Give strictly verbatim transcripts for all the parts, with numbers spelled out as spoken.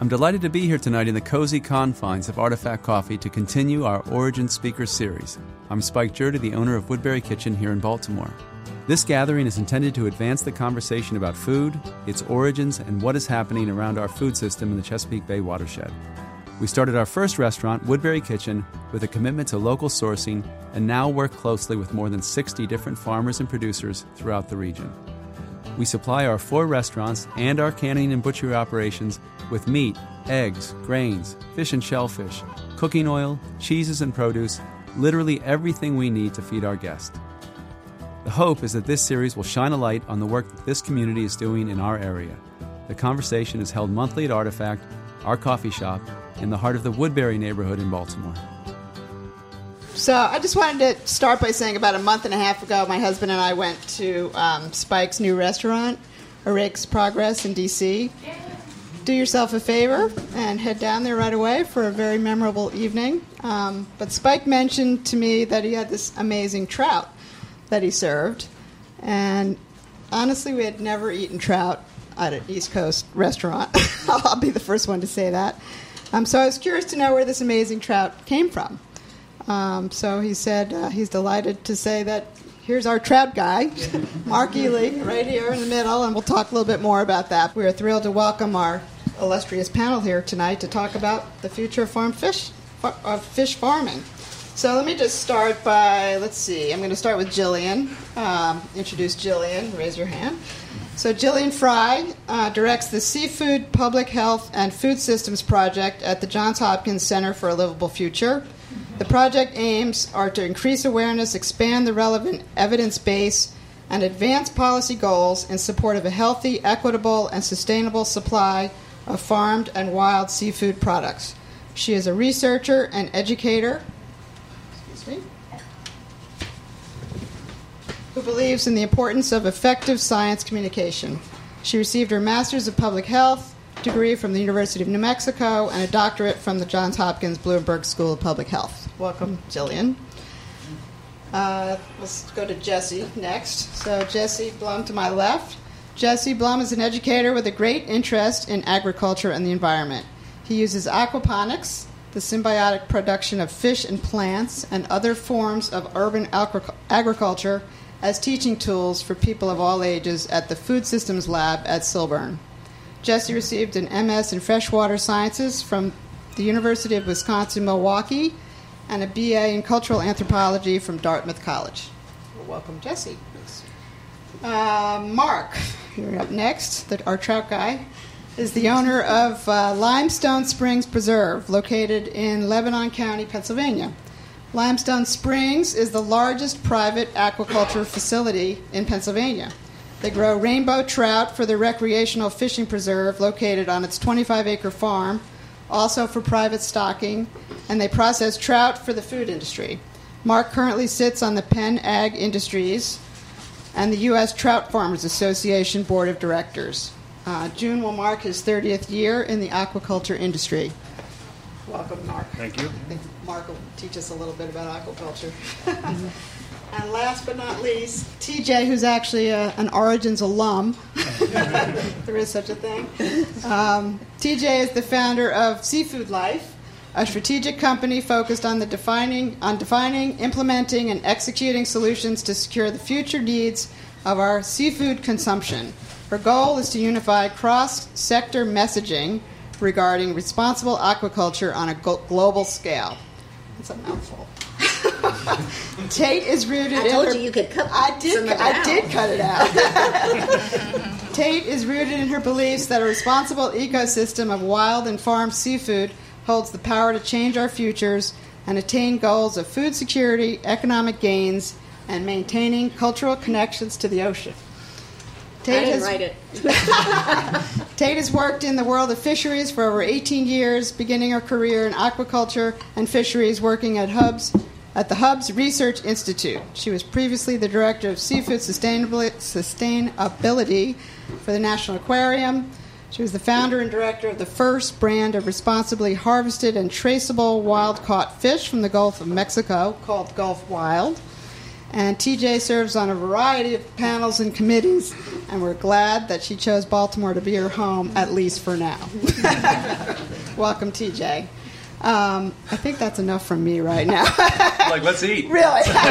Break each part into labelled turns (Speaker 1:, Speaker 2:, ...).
Speaker 1: I'm delighted to be here tonight in the cozy confines of Artifact Coffee to continue our Origin Speaker series. I'm Spike Jurda, the owner of Woodbury Kitchen here in Baltimore. This gathering is intended to advance the conversation about food, its origins, and what is happening around our food system in the Chesapeake Bay watershed. We started our first restaurant, Woodbury Kitchen, with a commitment to local sourcing and now work closely with more than sixty different farmers and producers throughout the region. We supply our four restaurants and our canning and butchery operations with meat, eggs, grains, fish and shellfish, cooking oil, cheeses and produce, literally everything we need to feed our guests. The hope is that this series will shine a light on the work that this community is doing in our area. The conversation is held monthly at Artifact, our coffee shop, in the heart of the Woodbury neighborhood in Baltimore.
Speaker 2: So I just wanted to start by saying about a month and a half ago, my husband and I went to um, Spike's new restaurant, Arake's Progress in D C Do yourself a favor and head down there right away for a very memorable evening. Um, but Spike mentioned to me that he had this amazing trout that he served. And honestly, we had never eaten trout at an East Coast restaurant. I'll be the first one to say that. Um, so I was curious to know where this amazing trout came from. Um, so he said uh, he's delighted to say that here's our trout guy, Mark Ely, right here in the middle, and we'll talk a little bit more about that. We are thrilled to welcome our illustrious panel here tonight to talk about the future of farm fish, of fish farming. So let me just start by, let's see, I'm going to start with Jillian. Um, introduce Jillian, raise your hand. So Jillian Fry uh, directs the Seafood, Public Health, and Food Systems Project at the Johns Hopkins Center for a Livable Future. The project aims are to increase awareness, expand the relevant evidence base, and advance policy goals in support of a healthy, equitable, and sustainable supply of farmed and wild seafood products. She is a researcher and educator excuse me, who believes in the importance of effective science communication. She received her Master's of Public Health degree from the University of New Mexico and a doctorate from the Johns Hopkins Bloomberg School of Public Health. Welcome, Jillian. Uh, let's go to Jesse next. So Jesse Blum to my left. Jesse Blum is an educator with a great interest in agriculture and the environment. He uses aquaponics, the symbiotic production of fish and plants, and other forms of urban agric- agriculture as teaching tools for people of all ages at the Food Systems Lab at Silburn. Jesse received an M S in Freshwater Sciences from the University of Wisconsin-Milwaukee and a B A in Cultural Anthropology from Dartmouth College. Well, welcome, Jesse. Uh, Mark, you're up next. The, our trout guy is the owner of uh, Limestone Springs Preserve, located in Lebanon County, Pennsylvania. Limestone Springs is the largest private aquaculture facility in Pennsylvania. They grow rainbow trout for their recreational fishing preserve located on its twenty-five acre farm, also for private stocking, and they process trout for the food industry. Mark currently sits on the Penn Ag Industries and the U S Trout Farmers Association Board of Directors. Uh, June will mark his thirtieth year in the aquaculture industry. Welcome, Mark.
Speaker 3: Thank you.
Speaker 2: I think Mark will teach us a little bit about aquaculture. And last but not least, T J, who's actually a, an Origins alum. There is such a thing. Um, T J is the founder of Seafood Life, a strategic company focused on the defining, on defining, implementing, and executing solutions to secure the future needs of our seafood consumption. Her goal is to unify cross-sector messaging regarding responsible aquaculture on a go- global scale. It's a mouthful. Tate is rooted
Speaker 4: I
Speaker 2: in
Speaker 4: told
Speaker 2: her,
Speaker 4: you you could cut
Speaker 2: I did,
Speaker 4: some of it
Speaker 2: I
Speaker 4: out.
Speaker 2: did cut it out. Tate is rooted in her beliefs that a responsible ecosystem of wild and farmed seafood holds the power to change our futures and attain goals of food security, economic gains, and maintaining cultural connections to the ocean. Tate
Speaker 4: I didn't
Speaker 2: has,
Speaker 4: write it.
Speaker 2: Tate has worked in the world of fisheries for over eighteen years, beginning her career in aquaculture and fisheries, working at Hubs at the Hubs Research Institute. She was previously the director of seafood sustainability, sustainability for the National Aquarium. She was the founder and director of the first brand of responsibly harvested and traceable wild-caught fish from the Gulf of Mexico, called Gulf Wild. And T J serves on a variety of panels and committees, and we're glad that she chose Baltimore to be her home, at least for now. Welcome, T J. Um, I think that's enough from me right now.
Speaker 1: Like, let's eat.
Speaker 2: Really?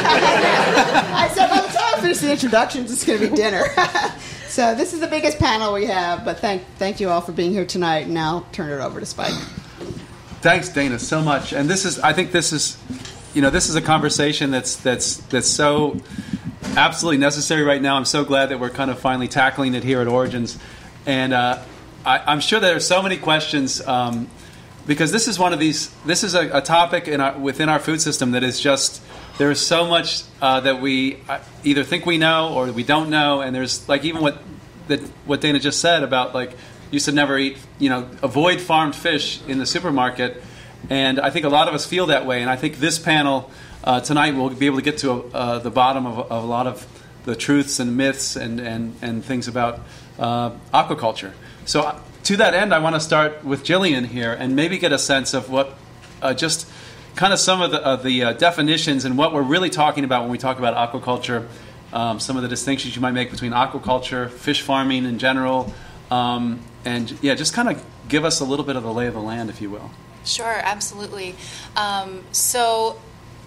Speaker 2: I said by the time I finish the introductions, it's going to be dinner. So this is the biggest panel we have, but thank thank you all for being here tonight, and now I'll turn it over to Spike.
Speaker 1: Thanks, Dana, so much. And this is, I think this is, you know, this is a conversation that's that's that's so absolutely necessary right now. I'm so glad that we're kind of finally tackling it here at Origins. And uh, I, I'm sure there are so many questions, um, because this is one of these, this is a, a topic in our, within our food system that is just, there is so much uh, that we either think we know or we don't know. And there's, like, even what that what Dana just said about, like, you should never eat, you know, avoid farmed fish in the supermarket. And I think a lot of us feel that way. And I think this panel uh, tonight will be able to get to uh, the bottom of, of a lot of the truths and myths and, and, and things about uh, aquaculture. So uh, to that end, I want to start with Jillian here and maybe get a sense of what uh, just kind of some of the, uh, the uh, definitions and what we're really talking about when we talk about aquaculture, um, some of the distinctions you might make between aquaculture, fish farming in general, um, and, yeah, just kind of give us a little bit of the lay of the land, if you will.
Speaker 3: Sure, absolutely. Um, so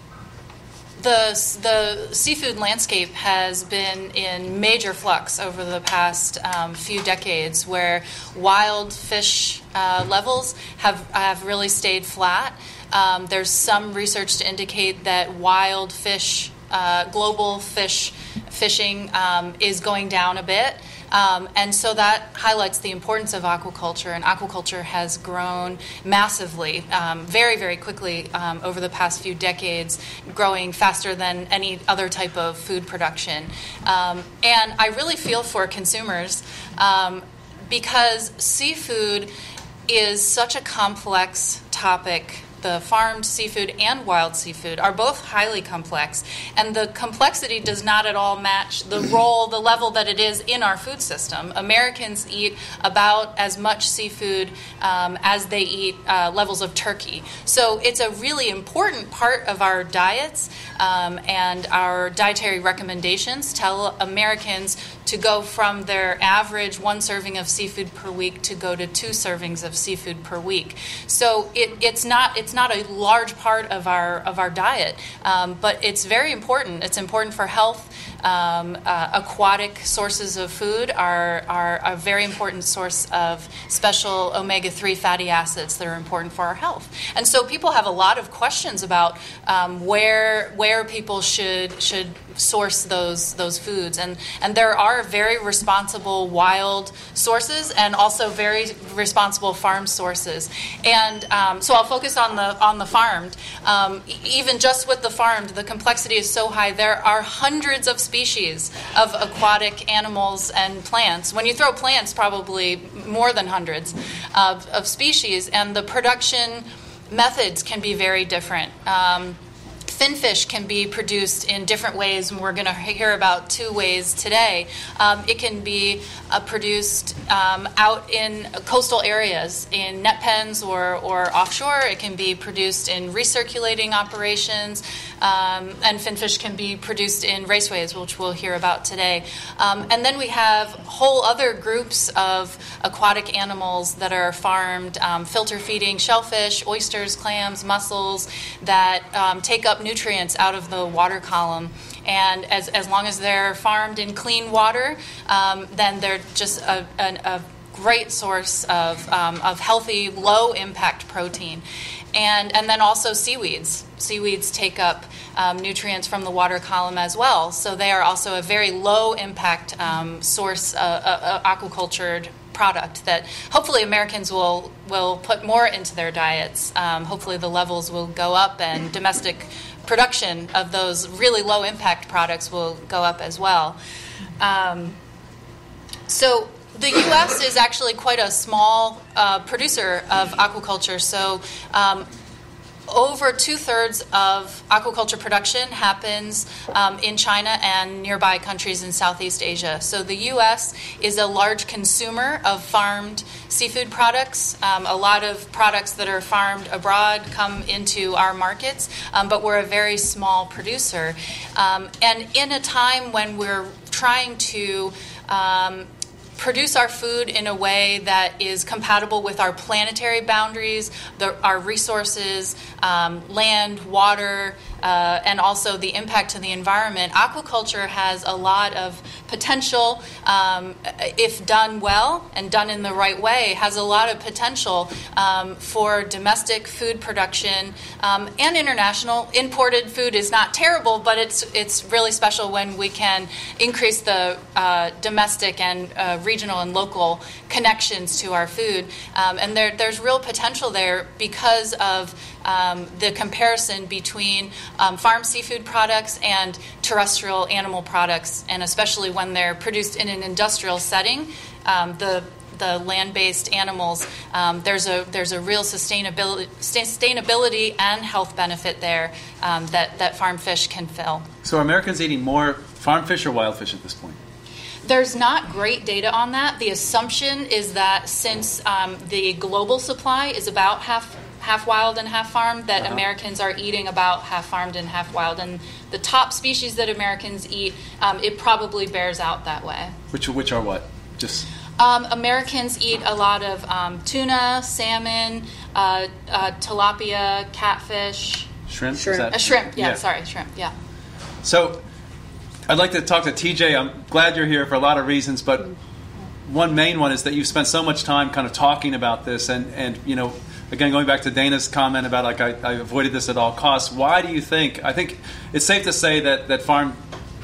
Speaker 3: the the seafood landscape has been in major flux over the past um, few decades, where wild fish uh, levels have have really stayed flat. Um, there's some research to indicate that wild fish, uh, global fish fishing um, is going down a bit. Um, and so that highlights the importance of aquaculture, and aquaculture has grown massively, um, very, very quickly um, over the past few decades, growing faster than any other type of food production. Um, and I really feel for consumers um, because seafood is such a complex topic. The farmed seafood and wild seafood are both highly complex, and the complexity does not at all match the role, the level that it is in our food system. Americans eat about as much seafood um, as they eat uh, levels of turkey. So it's a really important part of our diets, um, and our dietary recommendations tell Americans to go from their average one serving of seafood per week to go to two servings of seafood per week. So it, it's not it's not a large part of our of our diet, um, but it's very important. It's important for health. Um, uh, aquatic sources of food are, are a very important source of special omega three fatty acids that are important for our health. And so people have a lot of questions about um, where where people should should source those those foods. And, and there are very responsible wild sources and also very responsible farm sources. And um, so I'll focus on the on the farmed. Um, even just with the farmed, the complexity is so high. There are hundreds of species of aquatic animals and plants. When you throw plants, probably more than hundreds of, of species, and the production methods can be very different. Um, Finfish can be produced in different ways, and we're going to hear about two ways today. Um, it can be uh, produced um, out in coastal areas, in net pens or, or offshore. It can be produced in recirculating operations, um, and finfish can be produced in raceways, which we'll hear about today. Um, and then we have whole other groups of aquatic animals that are farmed, um, filter feeding shellfish, oysters, clams, mussels, that um, take up nutrients out of the water column. And as as long as they're farmed in clean water, um, then they're just a, a, a great source of um, of healthy, low impact protein. And and then also seaweeds. Seaweeds take up um, nutrients from the water column as well. So they are also a very low impact um, source, uh, uh, uh, aquacultured product that hopefully Americans will will put more into their diets. Um, hopefully the levels will go up, and domestic production of those really low impact products will go up as well. Um, so the U S is actually quite a small uh, producer of aquaculture. So um, over two-thirds of aquaculture production happens um, in China and nearby countries in Southeast Asia. So the U S is a large consumer of farmed seafood products. Um, a lot of products that are farmed abroad come into our markets, um, but we're a very small producer. Um, and in a time when we're trying to um, produce our food in a way that is compatible with our planetary boundaries, the, our resources, um, land, water, uh, and also the impact to the environment. Aquaculture has a lot of potential, um, if done well and done in the right way, has a lot of potential um, for domestic food production um, and international. Imported food is not terrible, but it's it's really special when we can increase the uh, domestic and uh, regional and local connections to our food. Um, and there, there's real potential there because of um, the comparison between um, farm seafood products and terrestrial animal products, and especially when they're produced in an industrial setting. Um, the the land-based animals, um, there's a there's a real sustainability sustainability and health benefit there um, that, that farm fish can fill.
Speaker 1: So are Americans eating more farm fish or wild fish at this point?
Speaker 3: There's not great data on that. The assumption is that since um, the global supply is about half half wild and half farmed, that uh-huh. Americans are eating about half farmed and half wild. And the top species that Americans eat, um, it probably bears out that way. Which
Speaker 1: which are what? Just
Speaker 3: um, Americans eat a lot of um, tuna, salmon, uh, uh, tilapia, catfish,
Speaker 1: shrimp.
Speaker 4: Shrimp.
Speaker 1: That,
Speaker 3: a shrimp. Yeah,
Speaker 1: yeah,
Speaker 3: sorry, shrimp. Yeah.
Speaker 1: So I'd like to talk to T J. I'm glad you're here for a lot of reasons, but one main one is that you've spent so much time kind of talking about this, and, and you know, again, going back to Dana's comment about like I, I avoided this at all costs. Why do you think? I think it's safe to say that, that farm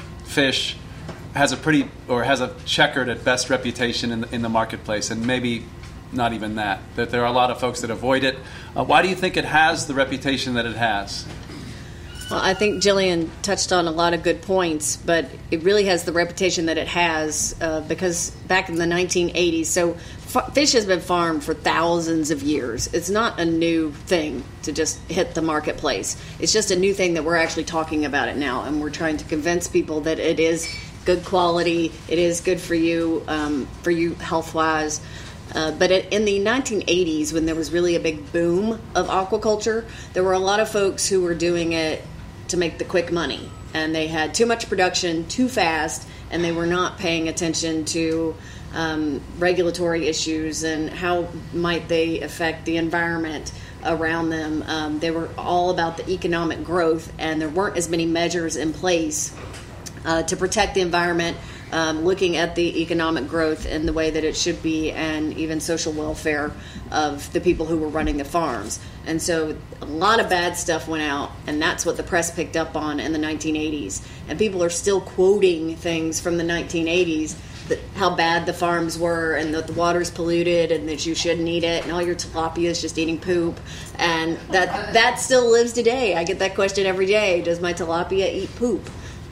Speaker 1: fish has a pretty or has a checkered at best reputation in the, in the marketplace, and maybe not even that. That there are a lot of folks that avoid it. Uh, why do you think it has the reputation that it has?
Speaker 4: Well, I think Jillian touched on a lot of good points, but it really has the reputation that it has uh, because back in the nineteen eighties, so f- fish has been farmed for thousands of years. It's not a new thing to just hit the marketplace. It's just a new thing that we're actually talking about it now, and we're trying to convince people that it is good quality, it is good for you, um, for you health-wise. Uh, but it, in the nineteen eighties, when there was really a big boom of aquaculture, there were a lot of folks who were doing it to make the quick money, and they had too much production too fast, and they were not paying attention to um, regulatory issues and how might they affect the environment around them. Um, they were all about the economic growth, and there weren't as many measures in place uh, to protect the environment, um, looking at the economic growth in the way that it should be, and even social welfare of the people who were running the farms. And so a lot of bad stuff went out, and that's what the press picked up on in the nineteen eighties. And people are still quoting things from the nineteen eighties, that how bad the farms were, and that the water's polluted, and that you shouldn't eat it, and all your tilapia is just eating poop. And that that still lives today. I get that question every day: does my tilapia eat poop?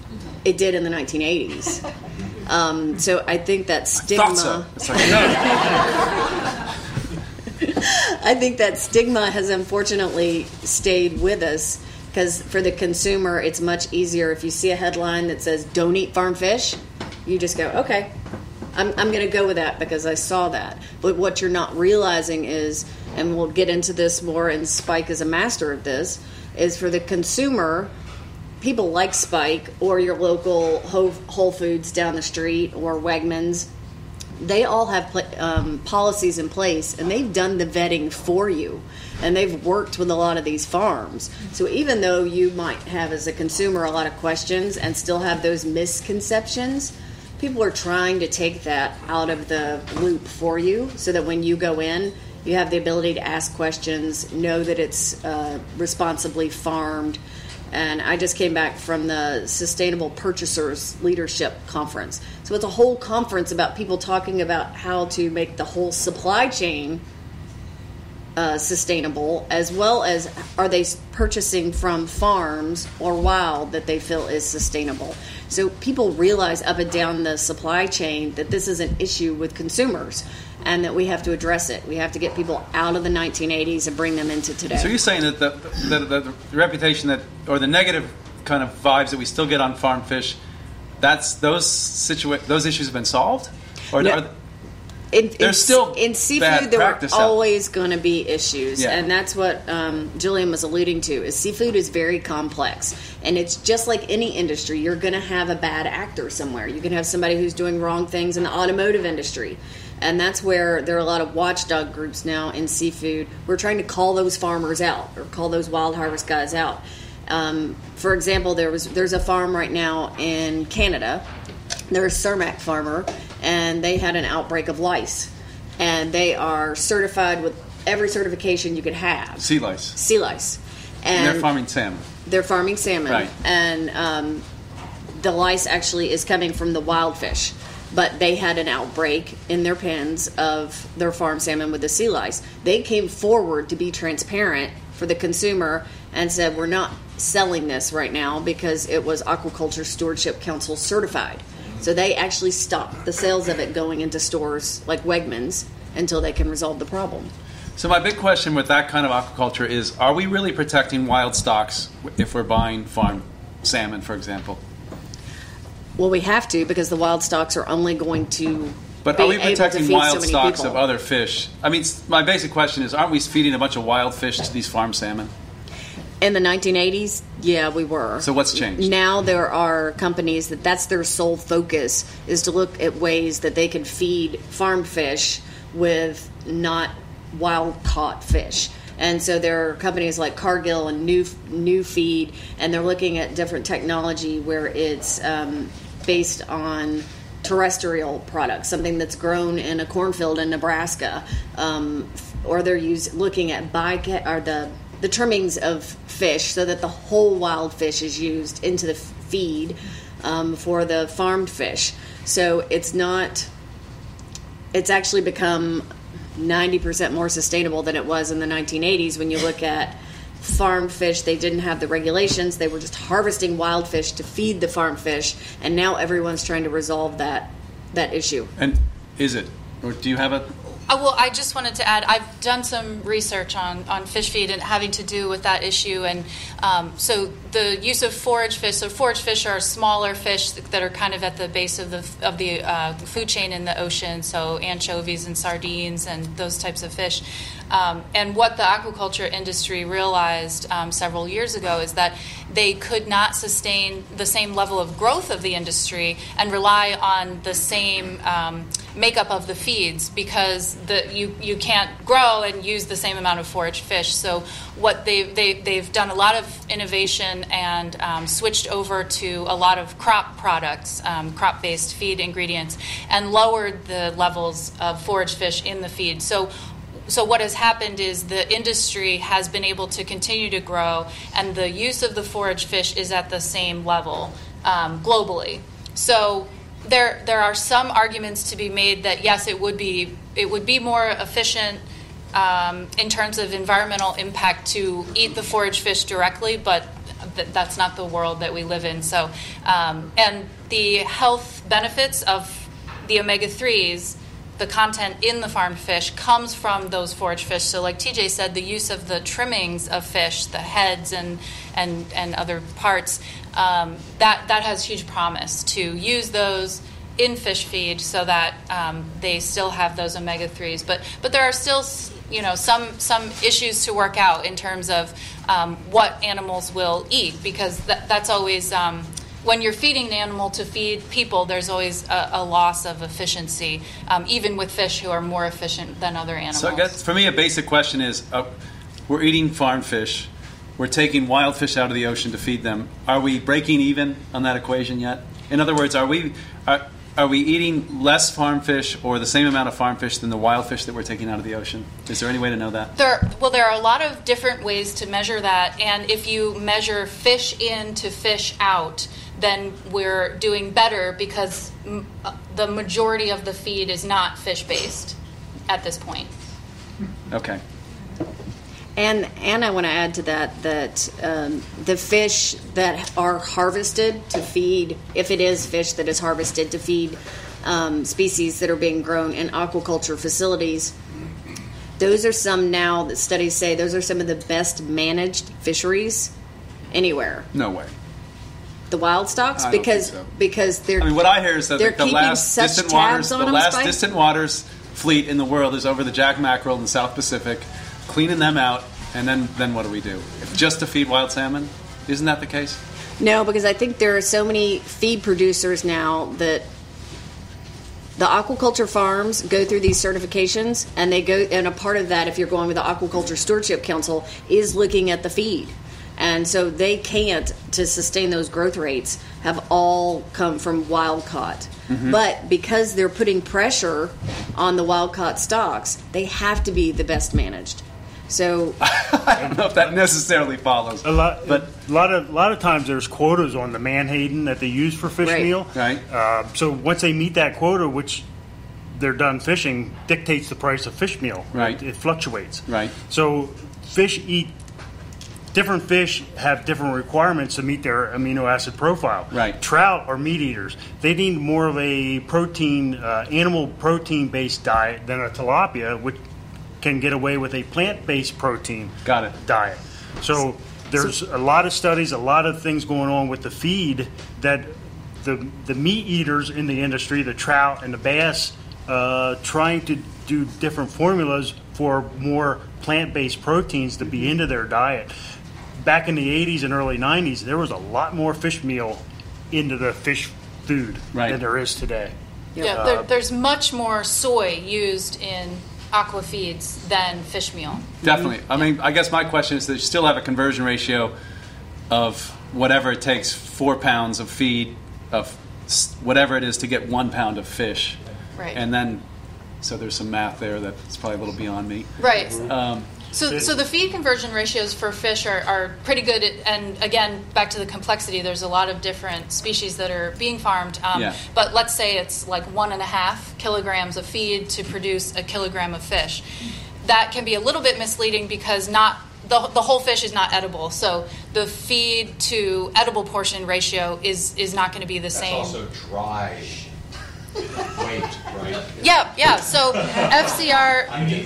Speaker 4: It did in the nineteen eighties. Um, so I think that stigma.
Speaker 1: I thought so. It's like, no.
Speaker 4: I think that stigma has unfortunately stayed with us, because for the consumer, it's much easier if you see a headline that says "Don't eat farm fish." You just go, "Okay, I'm, I'm going to go with that because I saw that." But what you're not realizing is, and we'll get into this more, and Spike is a master of this, is for the consumer, people like Spike or your local Whole Foods down the street or Wegmans. They all have um, policies in place, and they've done the vetting for you, and they've worked with a lot of these farms. So even though you might have, as a consumer, a lot of questions and still have those misconceptions, people are trying to take that out of the loop for you, so that when you go in, you have the ability to ask questions, know that it's uh, responsibly farmed. And I just came back from the Sustainable Purchasers Leadership Conference. So it's a whole conference about people talking about how to make the whole supply chain uh, sustainable, as well as are they purchasing from farms or wild that they feel is sustainable. So people realize up and down the supply chain that this is an issue with consumers. and that we have to address it. We have to get people out of the nineteen eighties and bring them into today.
Speaker 1: So you're saying that the the, the, the reputation that, or the negative kind of vibes that we still get on farm fish, that's those situa- those issues have been solved, or
Speaker 4: No.
Speaker 1: are,
Speaker 4: In,
Speaker 1: There's
Speaker 4: in,
Speaker 1: still
Speaker 4: in
Speaker 1: bad
Speaker 4: seafood, there are
Speaker 1: practice out.
Speaker 4: always going to be issues,
Speaker 1: Yeah.
Speaker 4: and that's what um, Jillian was alluding to. Is seafood is very complex, and it's just like any industry. You're going to have a bad actor somewhere. You can have somebody who's doing wrong things in the automotive industry, and that's where there are a lot of watchdog groups now in seafood. We're trying to call those farmers out or call those wild harvest guys out. Um, for example, there was there's a farm right now in Canada. They're a Cermak farmer, and they had an outbreak of lice. And they are certified with every certification you could have.
Speaker 1: sea lice.
Speaker 4: Sea lice.
Speaker 1: And,
Speaker 4: And
Speaker 1: they're farming salmon.
Speaker 4: They're farming salmon.
Speaker 1: Right.
Speaker 4: And um, the lice actually is coming from the wild fish. But they had an outbreak in their pens of their farm salmon with the sea lice. They came forward to be transparent for the consumer and said, we're not selling this right now because it was Aquaculture Stewardship Council certified. So they actually stopped the sales of it going into stores like Wegmans until they can resolve the problem.
Speaker 1: So my big question with that kind of aquaculture is, are we really protecting wild stocks if we're buying farm salmon, for example?
Speaker 4: Well, we have to, because the wild stocks are only going to
Speaker 1: But
Speaker 4: be
Speaker 1: are we
Speaker 4: able to
Speaker 1: protecting
Speaker 4: feed
Speaker 1: wild
Speaker 4: so many
Speaker 1: stocks
Speaker 4: people.
Speaker 1: of other fish? I mean, s- my basic question is, aren't we feeding a bunch of wild fish to these farm salmon?
Speaker 4: In the nineteen eighties, yeah, we were.
Speaker 1: So what's changed?
Speaker 4: Now there are companies that that's their sole focus, is to look at ways that they can feed farmed fish with not wild-caught fish. And so there are companies like Cargill and New New Feed, and they're looking at different technology where it's um, based on terrestrial products, something that's grown in a cornfield in Nebraska, um, or they're use, looking at byca- or the the trimmings of fish so that the whole wild fish is used into the feed um, for the farmed fish. So it's not, it's actually become ninety percent more sustainable than it was in the nineteen eighties. When you look at farmed fish, they didn't have the regulations. They were just harvesting wild fish to feed the farmed fish, and now everyone's trying to resolve that that issue.
Speaker 1: And is it? Or do you have a...
Speaker 3: Uh, well, I just wanted to add, I've done some research on, on fish feed and having to do with that issue. And um, so the use of forage fish, so forage fish are smaller fish that are kind of at the base of the of the uh, food chain in the ocean, so anchovies and sardines and those types of fish. Um, and what the aquaculture industry realized um, several years ago is that they could not sustain the same level of growth of the industry and rely on the same um, makeup of the feeds, because the, you you can't grow and use the same amount of forage fish. So what they they they've done a lot of innovation and um, switched over to a lot of crop products, um, crop based feed ingredients, and lowered the levels of forage fish in the feed. So. So what has happened is the industry has been able to continue to grow, and the use of the forage fish is at the same level um, globally. So there there are some arguments to be made that yes, it would be it would be more efficient um, in terms of environmental impact to eat the forage fish directly, but th- that's not the world that we live in. So um, and the health benefits of the omega threes, the content in the farmed fish, comes from those forage fish. So like T J said, the use of the trimmings of fish, the heads and and, and other parts, um, that, that has huge promise to use those in fish feed so that um, they still have those omega threes. But but there are still you know some some issues to work out in terms of um, what animals will eat, because that, that's always... Um, when you're feeding an animal to feed people, there's always a, a loss of efficiency, um, even with fish who are more efficient than other animals.
Speaker 1: So I guess for me, a basic question is, uh, we're eating farm fish. We're taking wild fish out of the ocean to feed them. Are we breaking even on that equation yet? In other words, are we are, are we eating less farm fish or the same amount of farm fish than the wild fish that we're taking out of the ocean? Is there any way to know that?
Speaker 3: There, well, there are a lot of different ways to measure that, and if you measure fish in to fish out, then we're doing better, because m- the majority of the feed is not fish-based at this point.
Speaker 1: Okay.
Speaker 4: And and I want to add to that that um, the fish that are harvested to feed, if it is fish that is harvested to feed um, species that are being grown in aquaculture facilities. Those are some now that studies say those are some of the best managed fisheries anywhere.
Speaker 1: No way.
Speaker 4: The wild stocks,
Speaker 1: I don't
Speaker 4: because
Speaker 1: think so.
Speaker 4: because they're.
Speaker 1: I mean, what I hear is that
Speaker 4: they're
Speaker 1: the
Speaker 4: keeping
Speaker 1: last
Speaker 4: such
Speaker 1: distant
Speaker 4: tabs
Speaker 1: waters,
Speaker 4: on
Speaker 1: the
Speaker 4: them,
Speaker 1: last
Speaker 4: Spike?
Speaker 1: distant waters fleet in the world is over the Jack mackerel in the South Pacific, cleaning them out, and then then what do we do? If just to feed wild salmon? Isn't that the case?
Speaker 4: No, because I think there are so many feed producers now that the aquaculture farms go through these certifications, and they go, and a part of that, if you're going with the Aquaculture Stewardship Council, is looking at the feed. And so they can't, to sustain those growth rates, have all come from wild caught. Mm-hmm. But because they're putting pressure on the wild caught stocks, they have to be the best managed. So
Speaker 1: I don't know if that necessarily follows.
Speaker 5: A lot,
Speaker 1: but
Speaker 5: a lot of, a lot of times there's quotas on the Manhattan that they use for fish
Speaker 4: Right.
Speaker 5: meal.
Speaker 1: Right.
Speaker 5: Uh, so once they meet that quota, which they're done fishing, dictates the price of fish meal.
Speaker 1: Right.
Speaker 5: It, it fluctuates.
Speaker 1: Right.
Speaker 5: So fish eat. Different fish have different requirements to meet their amino acid profile.
Speaker 1: Right.
Speaker 5: Trout are meat eaters. They need more of a protein, uh, animal protein-based diet than a tilapia, which can get away with a plant-based protein
Speaker 1: Got it.
Speaker 5: diet. So there's a lot of studies, a lot of things going on with the feed that the the meat eaters in the industry, the trout and the bass, uh, trying to do different formulas for more plant-based proteins to be into their diet. Back in the eighties and early nineties, there was a lot more fish meal into the fish food
Speaker 1: Right.
Speaker 5: than there is today.
Speaker 3: Yeah, there, there's much more soy used in aqua feeds than fish meal.
Speaker 1: Definitely. I mean, I guess my question is that you still have a conversion ratio of whatever it takes, four pounds of feed, of s- whatever it is to get one pound of fish.
Speaker 3: Right.
Speaker 1: And then, so there's some math there that's probably a little beyond me.
Speaker 3: Right.
Speaker 1: Um,
Speaker 3: So, so the feed conversion ratios for fish are, are pretty good. At, and again, back to the complexity, there's a lot of different species that are being farmed. Um,
Speaker 1: Yeah.
Speaker 3: But let's say it's like one and a half kilograms of feed to produce a kilogram of fish. That can be a little bit misleading because not the, the whole fish is not edible. So the feed to edible portion ratio is, is not going to be the
Speaker 6: That's
Speaker 3: same.
Speaker 6: also dry weight, right?
Speaker 3: Yeah, yeah. So F C R,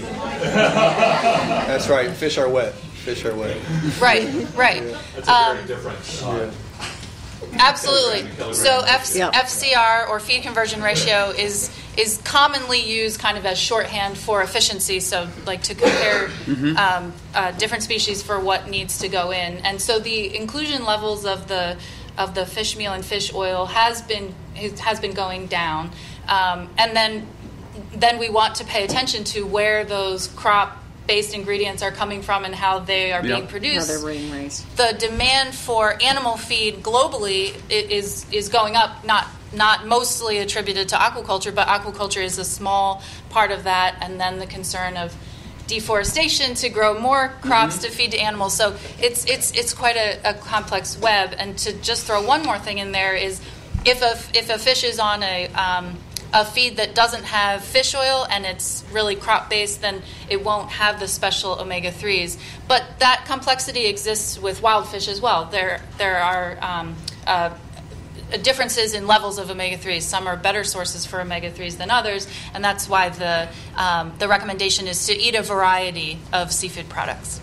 Speaker 7: That's right. Fish are wet. Fish are wet.
Speaker 3: right, right.
Speaker 6: That's a
Speaker 3: Um,
Speaker 6: very different. Uh,
Speaker 3: Absolutely. So F-
Speaker 4: Yep.
Speaker 3: F C R or feed conversion ratio is is commonly used kind of as shorthand for efficiency. So like to compare um, uh, different species for what needs to go in, and so the inclusion levels of the of the fish meal and fish oil has been has been going down, um, and then then we want to pay attention to where those crop based ingredients are coming from and how they are
Speaker 1: Yep.
Speaker 3: being produced.
Speaker 4: how they're being raised.
Speaker 3: The demand for animal feed globally i- is is going up, not not mostly attributed to aquaculture, but aquaculture is a small part of that, and then the concern of deforestation to grow more crops to feed to animals. So it's it's it's quite a, a complex web. And to just throw one more thing in there is if a if a fish is on a um, a feed that doesn't have fish oil and it's really crop based, then it won't have the special omega threes. But that complexity exists with wild fish as well. There there are um, uh, differences in levels of omega threes. Some are better sources for omega threes than others, and that's why the um, the recommendation is to eat a variety of seafood products.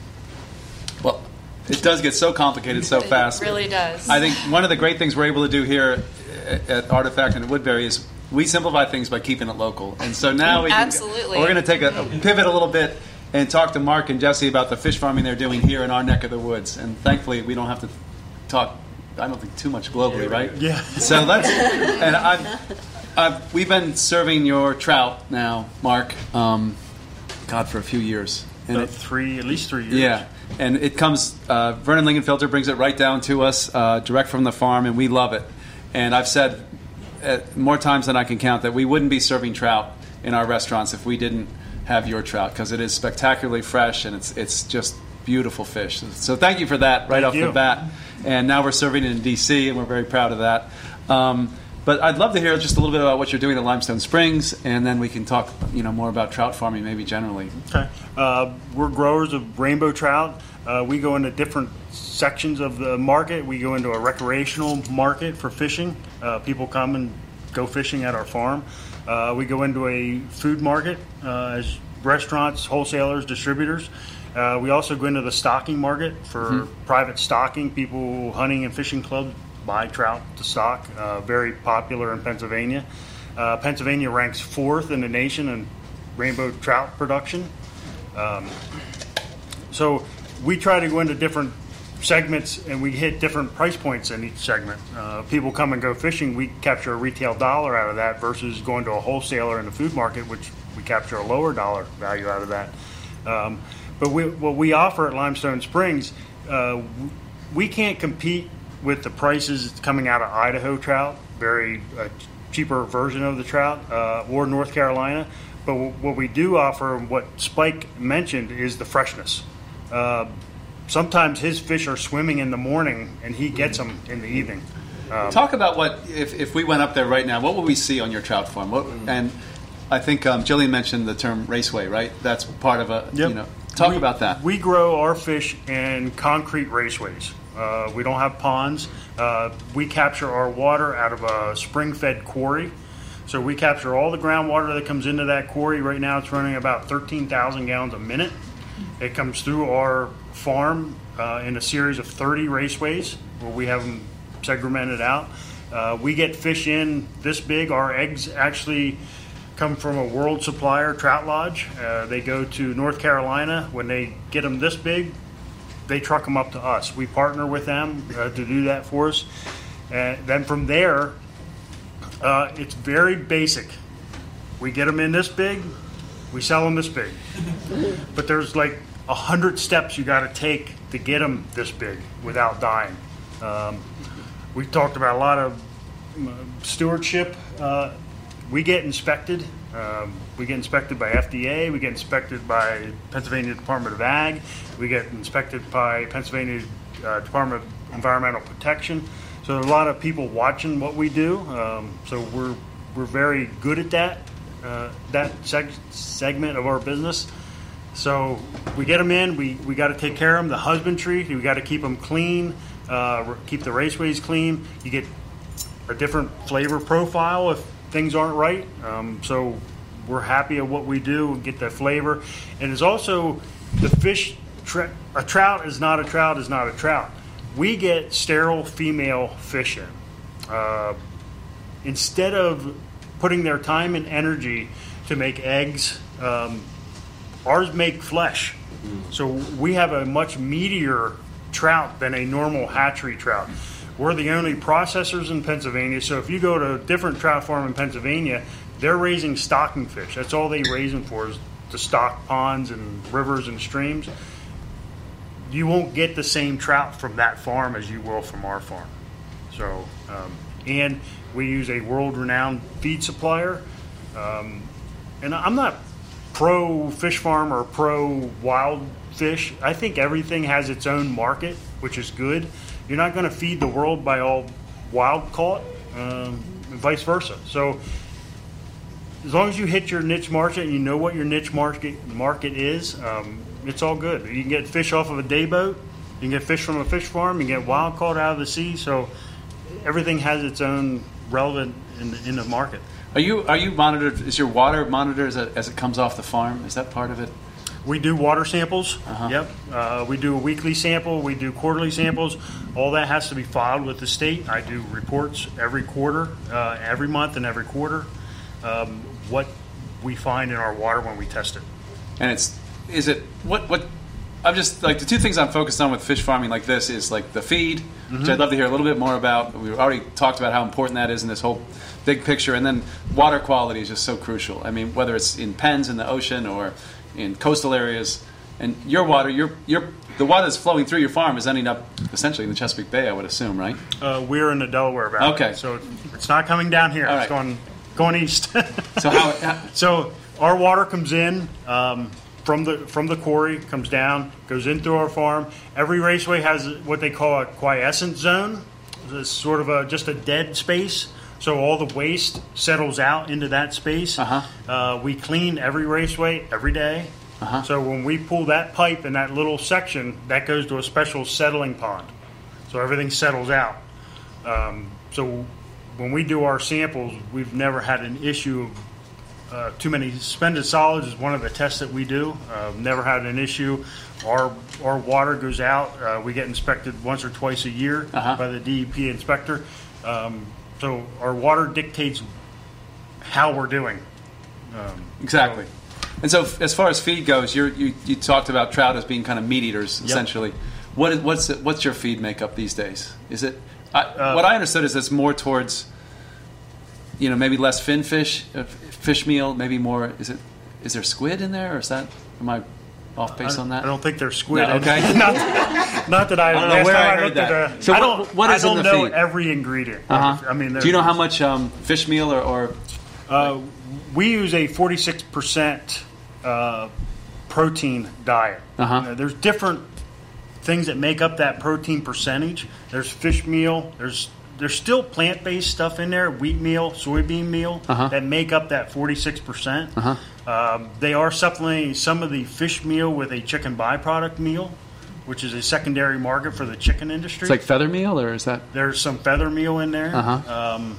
Speaker 1: well, it does get so complicated so
Speaker 3: It
Speaker 1: fast.
Speaker 3: really does.
Speaker 1: I think one of the great things we're able to do here at Artifact and at Woodbury is we simplify things by keeping it local. And so now we can,
Speaker 3: Absolutely.
Speaker 1: we're going to take a, a pivot a little bit and talk to Mark and Jesse about the fish farming they're doing here in our neck of the woods. And thankfully, we don't have to talk, I don't think, too much globally, right?
Speaker 5: Yeah.
Speaker 1: So let's, and I've, I've, we've been serving your trout now, Mark, um, God, for a few years. And
Speaker 5: About
Speaker 1: it,
Speaker 5: three, at least three years.
Speaker 1: yeah, and it comes. Uh, Vernon Lingenfelter brings it right down to us, uh, direct from the farm, and we love it. And I've said uh, more times than I can count that we wouldn't be serving trout in our restaurants if we didn't have your trout, because it is spectacularly fresh and it's it's just beautiful fish. So thank you for that right
Speaker 5: Thank
Speaker 1: off
Speaker 5: you.
Speaker 1: the bat. And now we're serving it in D C, and we're very proud of that. Um, But I'd love to hear just a little bit about what you're doing at Limestone Springs, and then we can talk, you know, more about trout farming, maybe generally.
Speaker 5: Okay. Uh, we're growers of rainbow trout. Uh, we go into different sections of the market. We go into a recreational market for fishing. Uh, people come and go fishing at our farm. Uh, we go into a food market uh, as restaurants, wholesalers, distributors. Uh, we also go into the stocking market for mm-hmm. private stocking. People, hunting and fishing clubs buy trout to stock. Uh, very popular in Pennsylvania. Uh, Pennsylvania ranks fourth in the nation in rainbow trout production. Um, so we try to go into different segments, and we hit different price points in each segment. Uh, people come and go fishing, we capture a retail dollar out of that versus going to a wholesaler in the food market, which we capture a lower dollar value out of that. Um, but we, what we offer at Limestone Springs, uh, we can't compete with the prices coming out of Idaho trout, very uh, cheaper version of the trout, uh, or North Carolina. But w- what we do offer, what Spike mentioned, is the freshness. Uh, sometimes his fish are swimming in the morning, and he gets them in the evening. Um,
Speaker 1: Talk about what, if, if we went up there right now, what would we see on your trout farm? What, and I think um, Jillian mentioned the term raceway, right? That's part of a,
Speaker 5: yep.
Speaker 1: you know, talk
Speaker 5: we,
Speaker 1: about that.
Speaker 5: We grow our fish in concrete raceways. Uh, we don't have ponds. Uh, we capture our water out of a spring-fed quarry. So we capture all the groundwater that comes into that quarry. Right now it's running about thirteen thousand gallons a minute. It comes through our farm uh, in a series of thirty raceways where we have them segmented out. Uh, we get fish in this big. Our eggs actually come from a world supplier, Trout Lodge. Uh, they go to North Carolina. When they get them this big, they truck them up to us. We partner with them uh, to do that for us. And then from there, uh, it's very basic. We get them in this big, we sell them this big. But there's like a hundred steps you got to take to get them this big without dying. Um, we talked about a lot of uh, stewardship. Uh, we get inspected. Um, we get inspected by F D A. We get inspected by Pennsylvania Department of Ag. We get inspected by Pennsylvania uh, Department of Environmental Protection. So there are a lot of people watching what we do. Um, so we're we're very good at that uh, that seg- segment of our business. So we get them in. We we got to take care of them. The husbandry. We got to keep them clean. Uh, keep the raceways clean. You get a different flavor profile if things aren't right. Um, so we're happy at what we do and get that flavor. And it's also the fish, tra- a trout is not a trout is not a trout. We get sterile female fish in. Uh, instead of putting their time and energy to make eggs, um, ours make flesh. So we have a much meatier trout than a normal hatchery trout. We're the only processors in Pennsylvania, so if you go to a different trout farm in Pennsylvania, they're raising stocking fish. That's all they raise them for, is to stock ponds and rivers and streams. You won't get the same trout from that farm as you will from our farm. So, um, and we use a world-renowned feed supplier. Um, and I'm not pro fish farm or pro wild fish. I think everything has its own market, which is good. You're not going to feed the world by all wild caught, um, and vice versa. So as long as you hit your niche market and you know what your niche market market is, um, it's all good. You can get fish off of a day boat. You can get fish from a fish farm. You can get wild caught out of the sea. So everything has its own relevant in the, in the market.
Speaker 1: Are you are you monitored? Is your water monitored as it, as it comes off the farm? Is that part of it?
Speaker 5: We do water samples.
Speaker 1: Uh-huh.
Speaker 5: Yep. Uh, we do a weekly sample. We do quarterly samples. All that has to be filed with the state. I do reports every quarter, uh, every month, and every quarter. Um, what we find in our water when we test it.
Speaker 1: And it's is it what what I'm just like the two things I'm focused on with fish farming like this is like the feed, mm-hmm. which I'd love to hear a little bit more about. We've already talked about how important that is in this whole big picture, and then water quality is just so crucial. I mean, whether it's in pens in the ocean or in coastal areas, and your water, your your the water that's flowing through your farm is ending up essentially in the Chesapeake Bay, I would assume, right?
Speaker 5: Uh, we're in the Delaware Valley.
Speaker 1: Okay,
Speaker 5: so it's not coming down here.
Speaker 1: All
Speaker 5: it's
Speaker 1: right.
Speaker 5: going going east.
Speaker 1: So how, how?
Speaker 5: So our water comes in um, from the from the quarry, comes down, goes in through our farm. Every raceway has what they call a quiescent zone. It's sort of a just a dead space. So all the waste settles out into that space.
Speaker 1: Uh-huh.
Speaker 5: Uh, we clean every raceway every day.
Speaker 1: Uh-huh.
Speaker 5: So when we pull that pipe in that little section, that goes to a special settling pond. So everything settles out. Um, so when we do our samples, we've never had an issue of uh, too many suspended solids. Is one of the tests that we do. Uh, never had an issue. Our our water goes out. Uh, we get inspected once or twice a year
Speaker 1: Uh-huh.
Speaker 5: by the D E P inspector. Um, so our water dictates how we're doing. Um,
Speaker 1: Exactly. And so, f- as far as feed goes, you're, you you talked about trout as being kind of meat eaters, essentially. What is, what's it- what's your feed makeup these days? Is it I,
Speaker 5: Uh,
Speaker 1: what I understood is it's more towards, you know, maybe less fin fish, uh, fish meal, maybe more. Is it is there squid in there, or is that am I off base
Speaker 5: I,
Speaker 1: on that?
Speaker 5: I don't think there's squid.
Speaker 1: No,
Speaker 5: in
Speaker 1: okay.
Speaker 5: it. not, that, not that I.
Speaker 1: I don't know
Speaker 5: last
Speaker 1: where
Speaker 5: time
Speaker 1: I
Speaker 5: I,
Speaker 1: heard
Speaker 5: looked
Speaker 1: that.
Speaker 5: at the.
Speaker 1: So
Speaker 5: I
Speaker 1: what-
Speaker 5: don't.
Speaker 1: what is
Speaker 5: I
Speaker 1: in
Speaker 5: don't
Speaker 1: the
Speaker 5: know
Speaker 1: feed?
Speaker 5: every ingredient.
Speaker 1: Uh-huh.
Speaker 5: I mean,
Speaker 1: do you know how
Speaker 5: there's-
Speaker 1: much um, fish meal or, or
Speaker 5: Uh, we use a forty-six percent uh, protein diet.
Speaker 1: Uh-huh.
Speaker 5: Uh, there's different things that make up that protein percentage. There's fish meal. There's there's still plant-based stuff in there, wheat meal, soybean meal,
Speaker 1: Uh-huh.
Speaker 5: that make up that forty-six percent.
Speaker 1: Uh-huh.
Speaker 5: Um, they are supplementing some of the fish meal with a chicken byproduct meal, which is a secondary market for the chicken industry.
Speaker 1: it's like feather meal, or is that?
Speaker 5: There's some feather meal in there.
Speaker 1: Uh-huh.
Speaker 5: Um,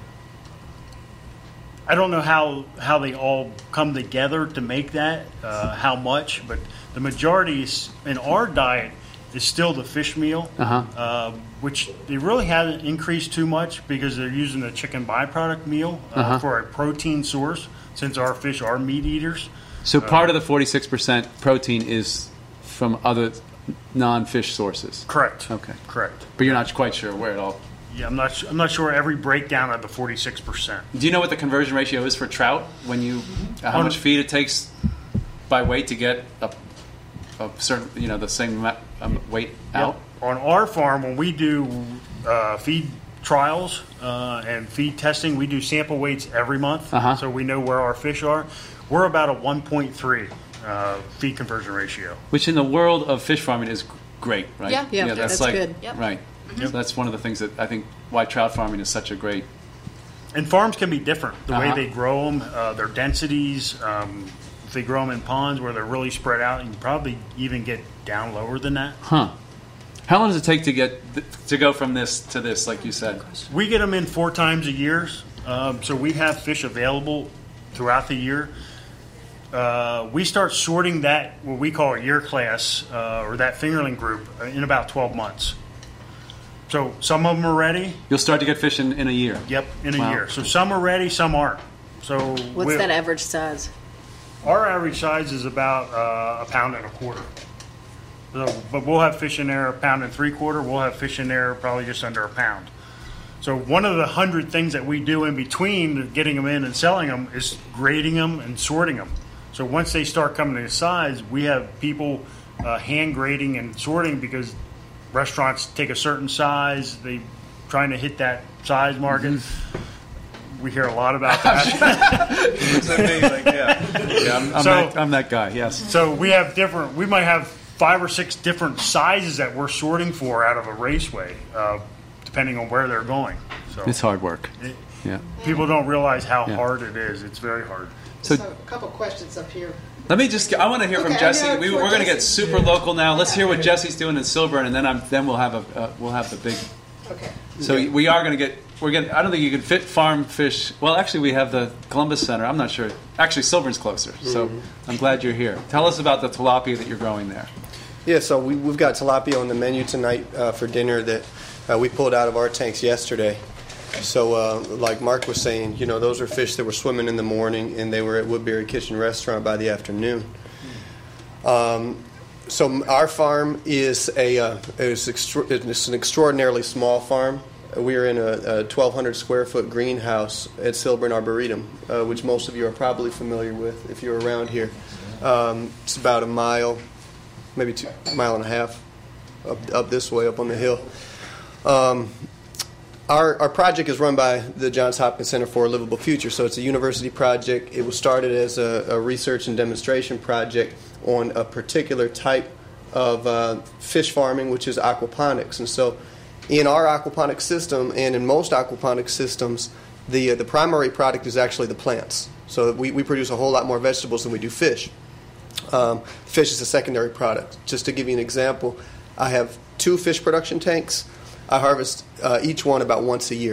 Speaker 5: I don't know how, how they all come together to make that, uh, how much, but the majority is, in our diet is still the fish meal,
Speaker 1: Uh-huh.
Speaker 5: uh, which they really haven't increased too much because they're using the chicken byproduct meal uh,
Speaker 1: Uh-huh.
Speaker 5: for a protein source, since our fish are meat eaters.
Speaker 1: So part of the forty-six percent protein is from other non-fish sources.
Speaker 5: Correct.
Speaker 1: Okay.
Speaker 5: Correct.
Speaker 1: But you're not quite sure where it all.
Speaker 5: Yeah, I'm not. su- I'm not sure every breakdown of the forty-six percent.
Speaker 1: Do you know what the conversion ratio is for trout when you uh, how
Speaker 5: On-
Speaker 1: much feed it takes by weight to get a, a certain you know the same amount, um, weight out?
Speaker 5: On our farm, when we do uh, feed trials uh, and feed testing, we do sample weights every month,
Speaker 1: Uh-huh.
Speaker 5: so we know where our fish are. We're about a one point three uh, feed conversion ratio.
Speaker 1: Which in the world of fish farming is g- great, right?
Speaker 3: Yeah.
Speaker 4: Yeah, that's
Speaker 1: like
Speaker 4: good.
Speaker 3: Yep.
Speaker 1: right. So that's one of the things that I think why trout farming is such a great.
Speaker 5: And farms can be different. The way
Speaker 1: Uh-huh.
Speaker 5: they grow them, uh, their densities. Um, if they grow them in ponds where they're really spread out, you can probably even get down lower than that.
Speaker 1: Huh. How long does it take to get th- to go from this to this, like you said?
Speaker 5: We get them in four times a year, um, so we have fish available throughout the year. Uh, we start sorting that, what we call a year class, uh, or that fingerling group, uh, in about twelve months. So some of them are ready.
Speaker 1: You'll start to get fish in, in a year.
Speaker 5: Yep, in a
Speaker 1: Wow.
Speaker 5: year. So some are ready, some aren't. So
Speaker 4: What's
Speaker 5: we-
Speaker 4: that average size?
Speaker 5: Our average size is about uh, a pound and a quarter. So, but we'll have fish in there a pound and three quarter. We'll have fish in there probably just under a pound. So one of the hundred things that we do in between getting them in and selling them is grading them and sorting them. So once they start coming to size, we have people uh, hand grading and sorting because restaurants take a certain size. They trying to hit that size market. We hear a lot about that.
Speaker 1: Yeah, I'm, I'm,
Speaker 5: So-
Speaker 1: that, I'm that guy. Yes.
Speaker 5: So we have different. We might have five or six different sizes that we're sorting for out of a raceway, uh, depending on where they're going. So
Speaker 1: It's hard work.
Speaker 5: it-
Speaker 1: Yeah.
Speaker 5: people don't realize how
Speaker 1: Yeah.
Speaker 5: hard it is. It's very hard.
Speaker 1: So-
Speaker 2: So, a couple questions up here.
Speaker 1: Let me just. I want to hear from
Speaker 2: Okay,
Speaker 1: Jesse.
Speaker 2: yeah,
Speaker 1: We,
Speaker 2: before
Speaker 1: we're going to get
Speaker 2: Jesse-
Speaker 1: super local now. Let's hear what Jesse's doing in Silburn, and then I'm. Then we'll have a. Uh, we'll have the big.
Speaker 2: Okay.
Speaker 1: So we are going to get. We're going. I don't think you can fit farm fish. Well, actually, we have the Columbus Center. I'm not sure. Actually, Silburn's closer. So I'm glad you're here. Tell us about the tilapia that you're growing there.
Speaker 7: Yeah, so we, we've got tilapia on the menu tonight uh, for dinner that uh, we pulled out of our tanks yesterday. So, uh, like Mark was saying, you know, those are fish that were swimming in the morning, and they were at Woodbury Kitchen Restaurant by the afternoon. Um, so our farm is a uh, is extra- it's an extraordinarily small farm. We are in a, a twelve hundred square foot greenhouse at Silburn Arboretum, uh, which most of you are probably familiar with if you're around here. Um, it's about a mile, maybe two mile and a half up, up this way, up on the hill. Um, our, our project is run by the Johns Hopkins Center for a Livable Future, so it's a university project. It was started as a, a research and demonstration project on a particular type of uh, fish farming, which is aquaponics. And so in our aquaponics system and in most aquaponics systems, the, uh, the primary product is actually the plants. So we, we produce a whole lot more vegetables than we do fish. Um, fish is a secondary product. Just to give you an example, I have two fish production tanks. I harvest uh, each one about once a year.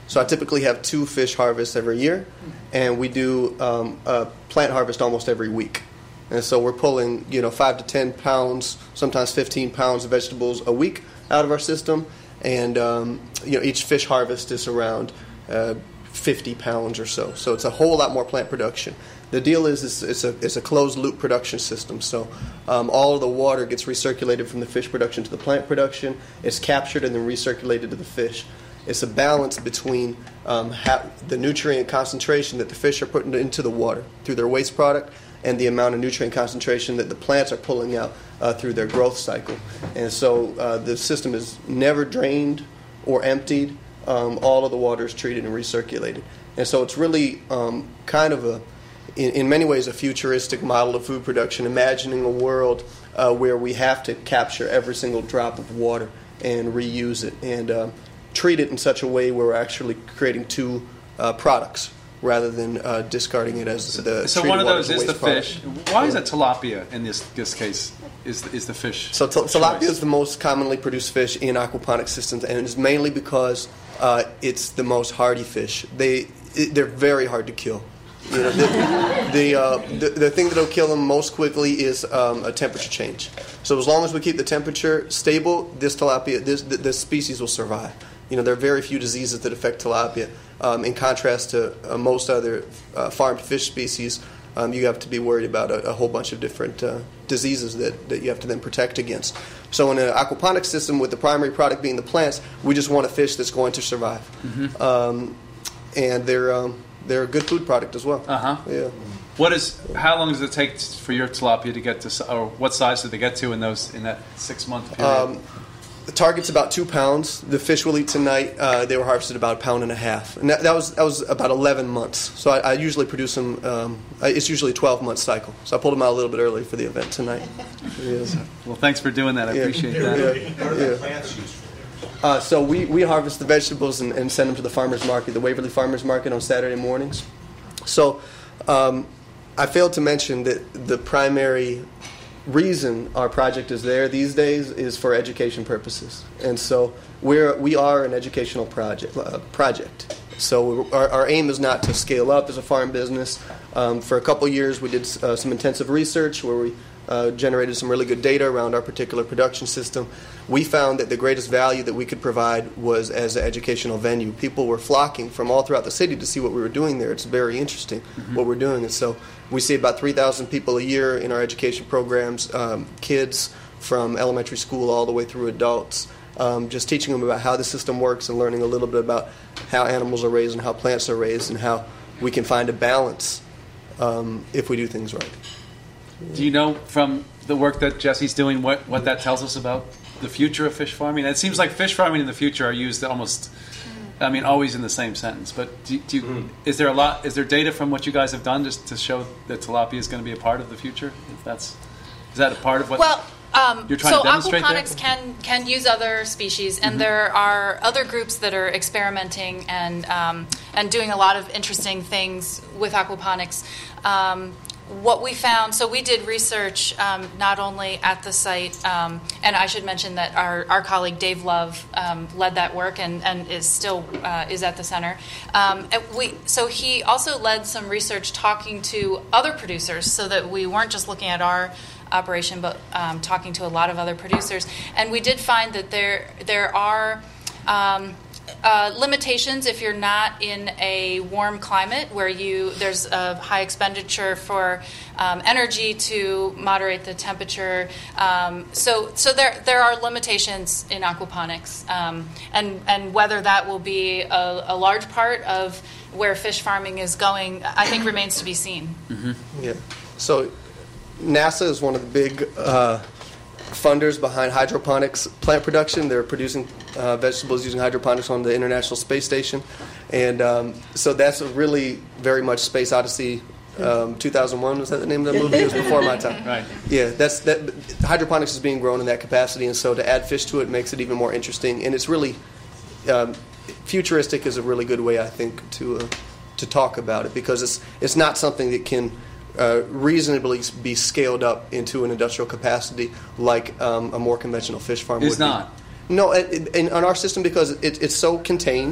Speaker 7: So I typically have two fish harvests every year, and we do um, a plant harvest almost every week. And so we're pulling, you know, five to ten pounds, sometimes fifteen pounds of vegetables a week out of our system. And, um, you know, each fish harvest is around uh, fifty pounds or so. So it's a whole lot more plant production. The deal is it's, it's, a, it's a closed-loop production system. So um, all of the water gets recirculated from the fish production to the plant production. It's captured and then recirculated to the fish. It's a balance between um, ha- the nutrient concentration that the fish are putting into the water through their waste product and the amount of nutrient concentration that the plants are pulling out uh, through their growth cycle. And so uh, the system is never drained or emptied. Um, all of the water is treated and recirculated. And so it's really um, kind of a, in, in many ways, a futuristic model of food production, imagining a world uh, where we have to capture every single drop of water and reuse it and uh, treat it in such a way where we're actually creating two uh, products, rather than uh, discarding it as the
Speaker 1: so one of those is the fish. Why is it tilapia in this this case? Is is the fish?
Speaker 7: So t- tilapia is the most commonly produced fish in aquaponic systems, and it's mainly because uh, it's the most hardy fish. They it, they're very hard to kill. You know, the the, uh, the the thing that'll kill them most quickly is um, a temperature change. So as long as we keep the temperature stable, this tilapia, this this species will survive. You know, there are very few diseases that affect tilapia. Um, in contrast to uh, most other uh, farmed fish species, um, you have to be worried about a, a whole bunch of different uh, diseases that, that you have to then protect against. So in an aquaponic system with the primary product being the plants, we just want a fish that's going to survive. Mm-hmm. Um, and they're um, they're a good food product as well.
Speaker 1: Uh-huh.
Speaker 7: Yeah.
Speaker 1: What is? How long does it take for your tilapia to get to, or what size did they get to in those in that six month period?
Speaker 7: Um, The target's about two pounds. The fish we'll eat tonight, uh, they were harvested about a pound and a half, and that, that was that was about eleven months. So I, I usually produce them. Um, it's usually a twelve month cycle. So I pulled them out a little bit early for the event tonight. Yeah.
Speaker 1: Well, thanks for doing that. I
Speaker 7: yeah.
Speaker 1: appreciate
Speaker 7: yeah.
Speaker 1: that.
Speaker 7: Yeah.
Speaker 6: What are
Speaker 7: yeah.
Speaker 6: the plants used for?
Speaker 7: Uh, so we, we harvest the vegetables and, and send them to the farmers market, the Waverly Farmers Market on Saturday mornings. So um, I failed to mention that the primary reason our project is there these days is for education purposes, and so we're we are an educational project. Uh, project. So our, our aim is not to scale up as a farm business. Um, for a couple years, we did uh, some intensive research where we uh, generated some really good data around our particular production system. We found that the greatest value that we could provide was as an educational venue. People were flocking from all throughout the city to see what we were doing there. It's very interesting mm-hmm. what we're doing, and so we see about three thousand people a year in our education programs, um, kids from elementary school all the way through adults, um, just teaching them about how the system works and learning a little bit about how animals are raised and how plants are raised and how we can find a balance um, if we do things right.
Speaker 1: Do you know from the work that Jesse's doing what, what that tells us about the future of fish farming? It seems like fish farming in the future are used almost, I mean, always in the same sentence. But do, do you, mm. is there a lot? Is there data from what you guys have done just to show that tilapia is going to be a part of the future? If that's is that a part of what?
Speaker 3: Well, um,
Speaker 1: you're trying
Speaker 3: so
Speaker 1: to demonstrate
Speaker 3: aquaponics
Speaker 1: there?
Speaker 3: can can use other species, and mm-hmm. there are other groups that are experimenting and um, and doing a lot of interesting things with aquaponics. Um, What we found, so we did research um, not only at the site, um, and I should mention that our, our colleague Dave Love um, led that work and, and is still uh, is at the center. Um, and we so he also led some research talking to other producers, so that we weren't just looking at our operation, but um, talking to a lot of other producers. And we did find that there there are Um, Uh, limitations if you're not in a warm climate where you there's a high expenditure for um, energy to moderate the temperature. Um, so so there there are limitations in aquaponics, um, and and whether that will be a, a large part of where fish farming is going, I think remains to be seen.
Speaker 7: Mm-hmm. Yeah. So NASA is one of the big Uh, funders behind hydroponics plant production. They're producing uh, vegetables using hydroponics on the International Space Station, and um, so that's a really very much Space Odyssey. Um, two thousand one was that the name of the movie? It was before my time.
Speaker 1: Right.
Speaker 7: Yeah, that's that. Hydroponics is being grown in that capacity, and so to add fish to it makes it even more interesting. And it's really um, futuristic is a really good way, I think, to uh, to talk about it, because it's it's not something that can Uh, reasonably be scaled up into an industrial capacity like um, a more conventional fish farm
Speaker 1: It's
Speaker 7: would be.
Speaker 1: not.
Speaker 7: No, in, in, in our system, because it, it's so contained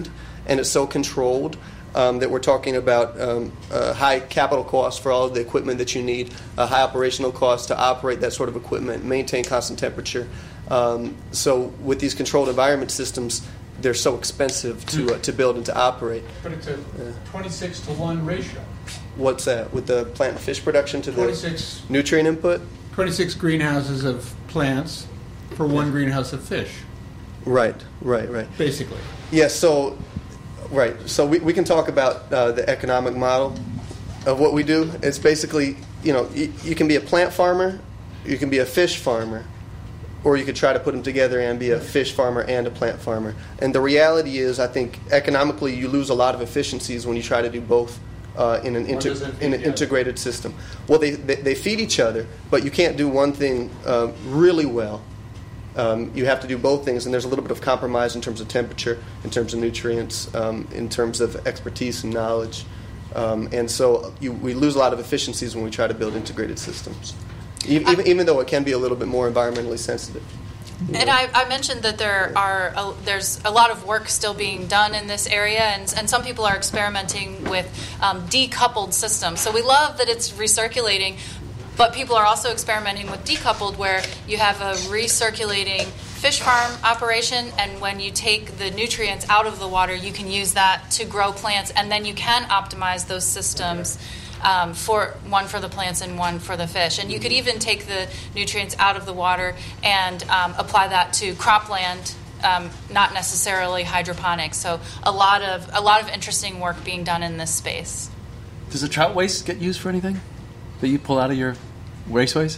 Speaker 7: and it's so controlled um, that we're talking about um, uh, high capital costs for all of the equipment that you need, a high operational cost to operate that sort of equipment, maintain constant temperature. Um, so with these controlled environment systems, they're so expensive to uh, to build and to operate.
Speaker 6: But it's a twenty-six to one ratio.
Speaker 7: What's that? With the plant and fish production to the
Speaker 6: twenty-six
Speaker 7: nutrient input?
Speaker 6: twenty-six greenhouses of plants for one greenhouse of fish,
Speaker 7: Right, right, right.
Speaker 6: basically.
Speaker 7: Yes, so, right. So we, we can talk about uh, the economic model of what we do. It's basically, you know, you, you can be a plant farmer, you can be a fish farmer, or you could try to put them together and be a fish farmer and a plant farmer. And the reality is, I think, economically, you lose a lot of efficiencies when you try to do both uh, in an, inter- in an integrated system. Well, they, they, they feed each other, but you can't do one thing uh, really well. Um, you have to do both things, and there's a little bit of compromise in terms of temperature, in terms of nutrients, um, in terms of expertise and knowledge. Um, and so you, we lose a lot of efficiencies when we try to build integrated systems, even, even though it can be a little bit more environmentally sensitive.
Speaker 3: And I, I mentioned that there are a, there's a lot of work still being done in this area, and, and some people are experimenting with um, decoupled systems. So we love that it's recirculating, but people are also experimenting with decoupled, where you have a recirculating fish farm operation, and when you take the nutrients out of the water, you can use that to grow plants, and then you can optimize those systems. Um, for one for the plants and one for the fish, and you could even take the nutrients out of the water and um, apply that to cropland, um, not necessarily hydroponics. So a lot of a lot of interesting work being done in this space.
Speaker 1: Does the trout waste get used for anything that you pull out of your raceways?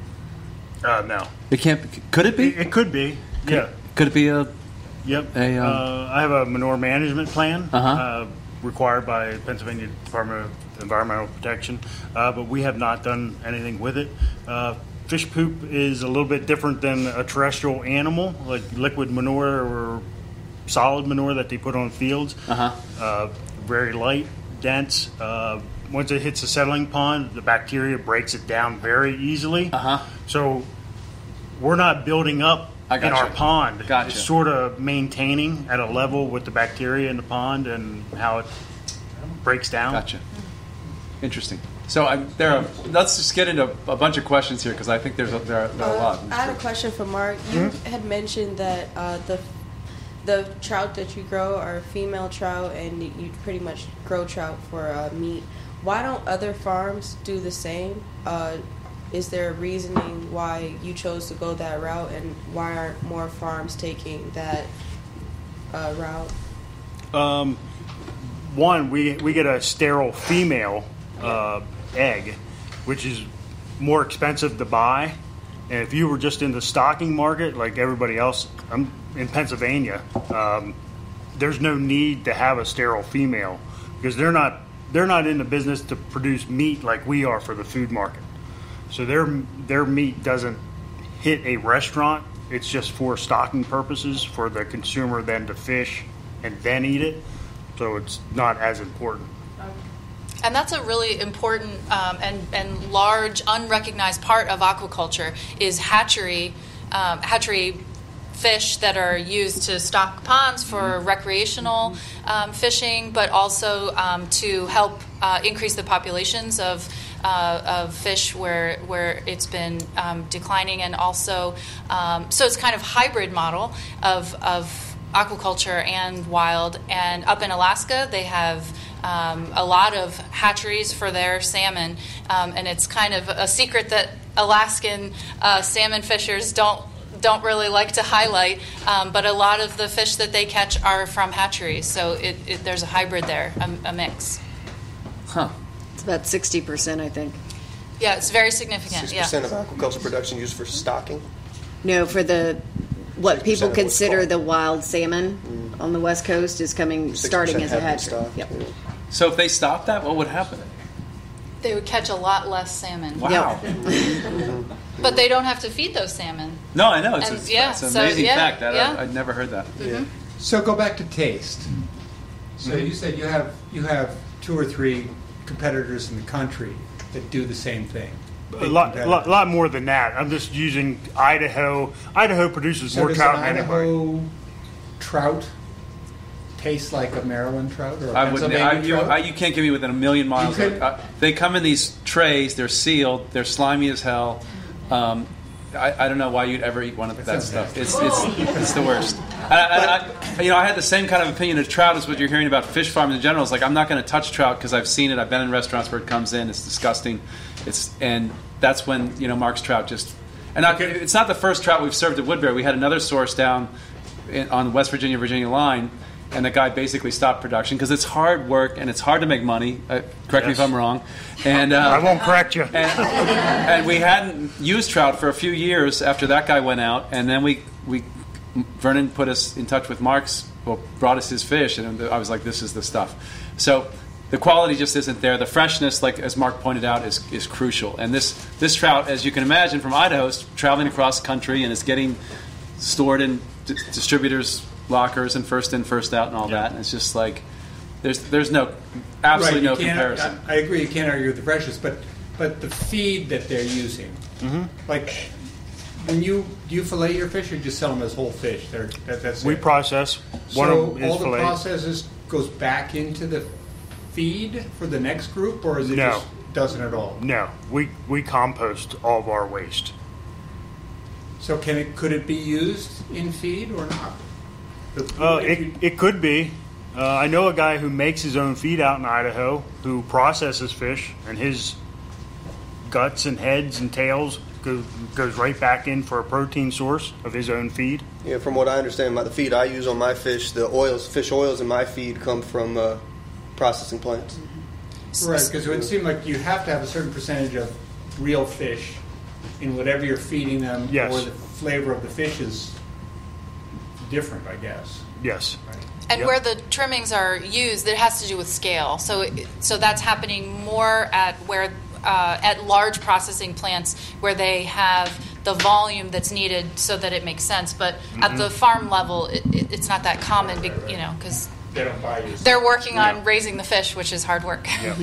Speaker 5: Uh, no.
Speaker 1: It can't. Could it be?
Speaker 5: It, it could be.
Speaker 1: Could,
Speaker 5: yeah.
Speaker 1: Could it be a?
Speaker 5: Yep.
Speaker 1: A, um,
Speaker 5: uh, I have a manure management plan
Speaker 1: Uh-huh.
Speaker 5: uh, required by Pennsylvania Department of Environmental Protection, uh, but we have not done anything with it. Uh, fish poop is a little bit different than a terrestrial animal, like liquid manure or solid manure that they put on fields.
Speaker 1: Uh-huh.
Speaker 5: Uh, very light, dense. Uh, once it hits a settling pond, the bacteria breaks it down very easily.
Speaker 1: Uh-huh.
Speaker 5: So we're not building up
Speaker 1: I
Speaker 5: in
Speaker 1: gotcha.
Speaker 5: our pond.
Speaker 1: Gotcha.
Speaker 5: It's sort of maintaining at a level with the bacteria in the pond and how it breaks down.
Speaker 1: Gotcha. Interesting. So I, there are. Let's just get into a bunch of questions here because I think there's a, there are, there are a lot.
Speaker 8: Uh, I had a question for Mark. You
Speaker 5: Mm-hmm.
Speaker 8: had mentioned that uh, the the trout that you grow are female trout, and you pretty much grow trout for uh, meat. Why don't other farms do the same? Uh, is there a reasoning why you chose to go that route, and why aren't more farms taking that uh, route?
Speaker 5: Um, one, we we get a sterile female uh, egg, which is more expensive to buy. And if you were just in the stocking market like everybody else, I'm in Pennsylvania, um, there's no need to have a sterile female because they're not they're not in the business to produce meat like we are for the food market. So their their meat doesn't hit a restaurant. It's just for stocking purposes for the consumer then to fish and then eat it. So it's not as important.
Speaker 3: And that's a really important um, and, and large unrecognized part of aquaculture is hatchery, um, hatchery fish that are used to stock ponds for recreational um, fishing, but also um, to help uh, increase the populations of uh, of fish where where it's been um, declining, and also um, so it's kind of hybrid model of of aquaculture and wild. And up in Alaska, they have um, a lot of hatcheries for their salmon, um, and it's kind of a secret that Alaskan uh, salmon fishers don't don't really like to highlight, um, but a lot of the fish that they catch are from hatcheries, so it, it, there's a hybrid there, a, a mix.
Speaker 1: Huh.
Speaker 4: It's about sixty percent, I think.
Speaker 3: Yeah, it's very significant.
Speaker 7: Six
Speaker 3: Yeah.
Speaker 7: percent of aquaculture production used for stocking.
Speaker 4: No, for the what people
Speaker 7: of what's
Speaker 4: consider
Speaker 7: called.
Speaker 4: the wild salmon on the West Coast is coming starting as a hatchery. Yep.
Speaker 1: So if they stop that, what would happen?
Speaker 3: They would catch a lot less salmon.
Speaker 1: Wow.
Speaker 3: But they don't have to feed those salmon.
Speaker 1: No, I know. It's,
Speaker 3: And,
Speaker 1: a,
Speaker 3: yeah,
Speaker 1: it's an
Speaker 3: so,
Speaker 1: amazing
Speaker 3: yeah,
Speaker 1: fact. I,
Speaker 3: yeah.
Speaker 1: I'd never heard that.
Speaker 3: Mm-hmm.
Speaker 9: So go back to taste. So you said you have you have two or three competitors in the country that do the same thing.
Speaker 5: A lot, lot, lot more than that. I'm just using Idaho. Idaho produces
Speaker 9: So
Speaker 5: more
Speaker 9: does
Speaker 5: trout
Speaker 9: an
Speaker 5: than anybody.
Speaker 9: Idaho trout taste like a Maryland trout or a
Speaker 1: I wouldn't.
Speaker 9: Pennsylvania
Speaker 1: I, you,
Speaker 9: trout?
Speaker 1: I, you can't get me within a million miles.
Speaker 9: You
Speaker 1: Of,
Speaker 9: could-
Speaker 1: uh, they come in these trays. They're sealed. They're slimy as hell. Um, I, I don't know why you'd ever eat one of that
Speaker 9: That's
Speaker 1: stuff.
Speaker 9: okay.
Speaker 1: It's it's it's the worst. I, I, I, you know, I had the same kind of opinion of trout as what you're hearing about fish farms in general. It's like I'm not going to touch trout because I've seen it. I've been in restaurants where it comes in. It's disgusting. It's and that's when you know Mark's Trout just. And I, it's not the first trout we've served at Woodbury. We had another source down in, on the West Virginia Virginia line, and the guy basically stopped production because it's hard work and it's hard to make money. Uh, correct me if
Speaker 5: Yes.
Speaker 1: I'm wrong. And uh,
Speaker 5: I won't correct you.
Speaker 1: and, and we hadn't used trout for a few years after that guy went out, and then we we Vernon put us in touch with Mark's, well, brought us his fish, and I was like, this is the stuff. So the quality just isn't there. The freshness, like as Mark pointed out, is is crucial. And this this trout, as you can imagine, from Idaho, is traveling across country and it's getting stored in d- distributors' lockers and first in, first out, and all
Speaker 5: Yeah.
Speaker 1: that. And it's just like there's there's no absolutely
Speaker 9: Right,
Speaker 1: no
Speaker 9: you can't-
Speaker 1: comparison.
Speaker 9: I, I agree, you can't argue with the freshness, but but the feed that they're using,
Speaker 5: Mm-hmm.
Speaker 9: like when you do you fillet your fish or just sell them as whole fish? They're, that, that's
Speaker 5: We
Speaker 9: it.
Speaker 5: process. One
Speaker 9: so
Speaker 5: of them is
Speaker 9: all the
Speaker 5: filet.
Speaker 9: processes goes back into the feed for the next group, or is it
Speaker 5: No.
Speaker 9: just doesn't at all?
Speaker 5: No, we we compost all of our waste.
Speaker 9: So can it could it be used in feed or not? The-
Speaker 5: Uh,
Speaker 9: if
Speaker 5: it
Speaker 9: you-
Speaker 5: it could be. Uh, I know a guy who makes his own feed out in Idaho who processes fish, and his guts and heads and tails go, goes right back in for a protein source of his own feed.
Speaker 7: Yeah, from what I understand about the feed I use on my fish, the oils, fish oils in my feed come from uh, processing plants.
Speaker 9: Right, because it would seem like you have to have a certain percentage of real fish in whatever you're feeding them,
Speaker 5: Yes.
Speaker 9: or the flavor of the fish is different, I guess.
Speaker 5: Yes.
Speaker 9: Right?
Speaker 3: And
Speaker 5: Yep.
Speaker 3: where the trimmings are used, it has to do with scale. So, it- so that's happening more at where uh, at large processing plants where they have the volume that's needed so that it makes sense. But at the farm level, it, it, it's not that common, be, you know, because
Speaker 9: They don't buy you.
Speaker 3: they're working on
Speaker 5: Yeah.
Speaker 3: raising the fish, which is hard work.
Speaker 5: Yep.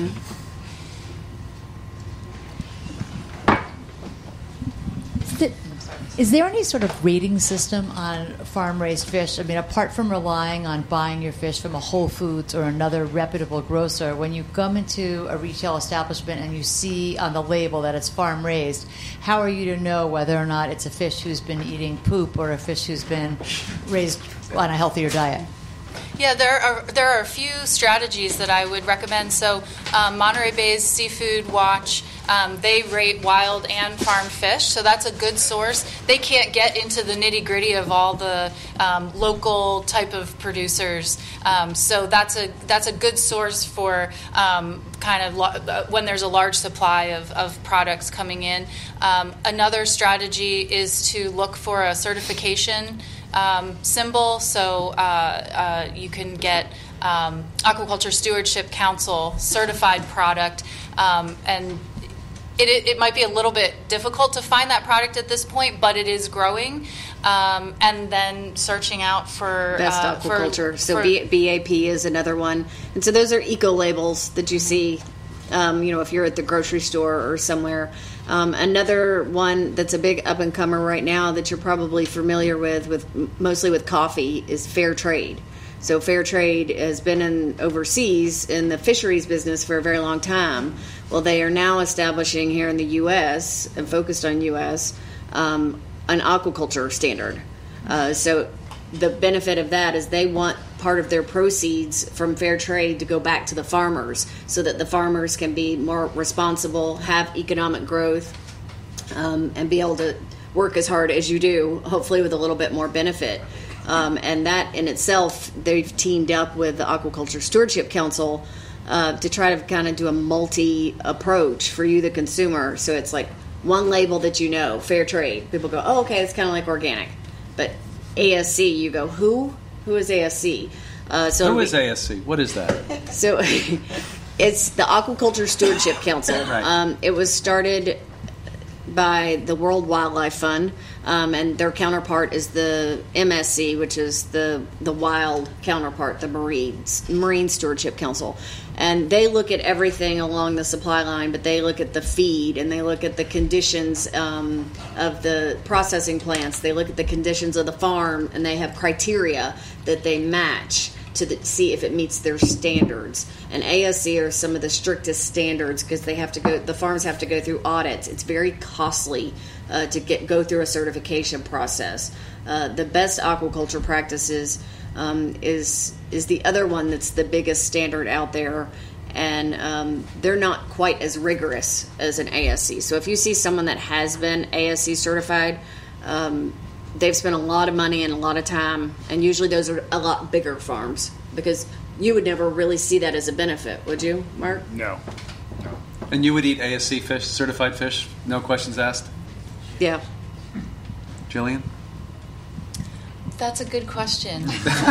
Speaker 10: Is there- Is there any sort of rating system on farm-raised fish? I mean, apart from relying on buying your fish from a Whole Foods or another reputable grocer, when you come into a retail establishment and you see on the label that it's farm-raised, how are you to know whether or not it's a fish who's been eating poop or a fish who's been raised on a healthier diet?
Speaker 3: Yeah, there are there are a few strategies that I would recommend. So, um, Monterey Bay's Seafood Watch, um, they rate wild and farm fish, so that's a good source. They can't get into the nitty gritty of all the um, local type of producers, um, so that's a that's a good source for um, kind of lo- when there's a large supply of, of products coming in. Um, another strategy is to look for a certification Um, symbol, so uh, uh, you can get um, Aquaculture Stewardship Council certified product, um, and it, it, it might be a little bit difficult to find that product at this point, but it is growing. Um, and then searching out for
Speaker 4: Best
Speaker 3: uh, for-
Speaker 4: aquaculture. so
Speaker 3: for-
Speaker 4: B- BAP is another one, and so those are eco labels that you see. Um, you know, if you're at the grocery store or somewhere. Um, another one that's a big up and comer right now that you're probably familiar with, with mostly with coffee, is fair trade. So fair trade has been in overseas in the fisheries business for a very long time. Well, they are now establishing here in the U S and focused on U S um, an aquaculture standard. Uh, so the benefit of that is they want part of their proceeds from fair trade to go back to the farmers so that the farmers can be more responsible, have economic growth, um, and be able to work as hard as you do, hopefully with a little bit more benefit. Um, and that in itself, they've teamed up with the Aquaculture Stewardship Council uh, to try to kind of do a multi approach for you, the consumer. So it's like one label that you know, fair trade. People go, oh, okay, it's kind of like organic. But A S C, you go, who? Who is A S C? Uh, so
Speaker 1: Who is A S C? What is that?
Speaker 4: So it's the Aquaculture Stewardship Council.
Speaker 1: Right.
Speaker 4: Um, it was started by the World Wildlife Fund, um, and their counterpart is the M S C, which is the the wild counterpart, the Marines, Marine Stewardship Council. And they look at everything along the supply line, but they look at the feed and they look at the conditions um, of the processing plants. They look at the conditions of the farm, and they have criteria that they match to the, see if it meets their standards. And A S C are some of the strictest standards because they have to go. The farms have to go through audits. It's very costly uh, to get go through a certification process. Uh, the best aquaculture practices um, is is the other one that's the biggest standard out there. And um, they're not quite as rigorous as an A S C. So if you see someone that has been A S C certified, um, they've spent a lot of money and a lot of time, and usually those are a lot bigger farms because you would never really see that as a benefit, would you, Mark?
Speaker 5: No. no.
Speaker 1: And you would eat A S C fish, certified fish, no questions asked?
Speaker 4: Yeah.
Speaker 1: Jillian?
Speaker 3: That's a good question.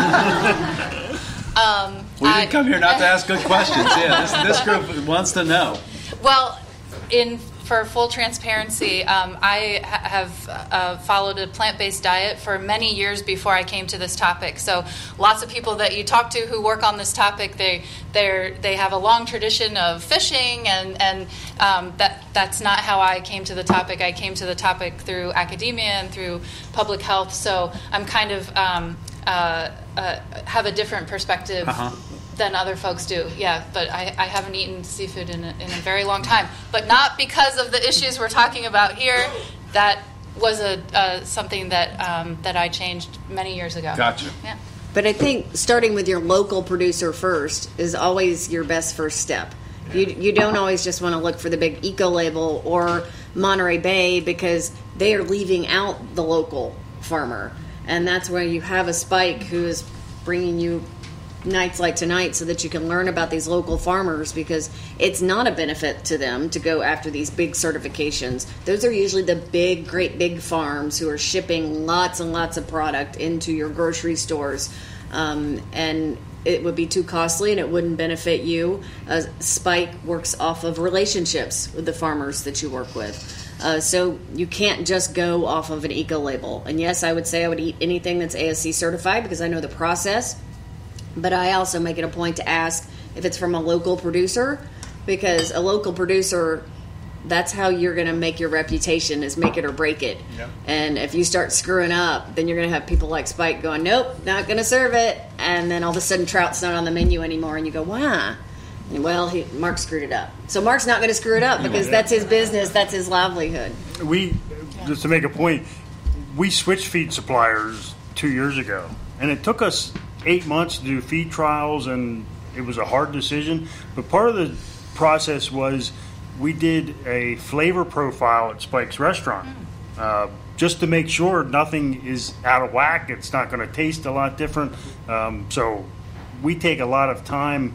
Speaker 3: Um,
Speaker 1: we didn't
Speaker 3: I,
Speaker 1: come here not to ask good questions. Yeah, this, this group wants to know.
Speaker 3: Well, in for full transparency, um, I ha- have uh, followed a plant-based diet for many years before I came to this topic. So, lots of people that you talk to who work on this topic, they they they have a long tradition of fishing, and and um, that that's not how I came to the topic. I came to the topic through academia and through public health. So, I'm kind of um, uh, uh, have a different perspective. Uh-huh. Than other folks do, yeah. But I, I haven't eaten seafood in a, in a very long time. But not because of the issues we're talking about here. That was a uh, something that um, that I changed many years ago.
Speaker 1: Gotcha.
Speaker 3: Yeah.
Speaker 4: But I think starting with your local producer first is always your best first step. You you don't always just want to look for the big eco label or Monterey Bay because they are leaving out the local farmer, and that's where you have a Spike who is bringing you nights like tonight so that you can learn about these local farmers, because it's not a benefit to them to go after these big certifications. Those are usually the big, great big farms who are shipping lots and lots of product into your grocery stores, um, and it would be too costly and it wouldn't benefit you. Uh, Spike works off of relationships with the farmers that you work with. Uh, so you can't just go off of an eco label. And yes, I would say I would eat anything that's A S C certified because I know the process. But I also make it a point to ask if it's from a local producer, because a local producer, that's how you're going to make your reputation, is make it or break it. Yep. And if you start screwing up, then you're going to have people like Spike going, nope, not going to serve it. And then all of a sudden trout's not on the menu anymore. And you go, why? And well, he, Mark screwed it up. So Mark's not going to screw it up because that's his business. That's his livelihood.
Speaker 5: We, just to make a point, we switched feed suppliers two years ago. And it took us eight months to do feed trials, and it was a hard decision. But part of the process was we did a flavor profile at Spike's restaurant, uh, just to make sure nothing is out of whack. It's not going to taste a lot different. Um, so we take a lot of time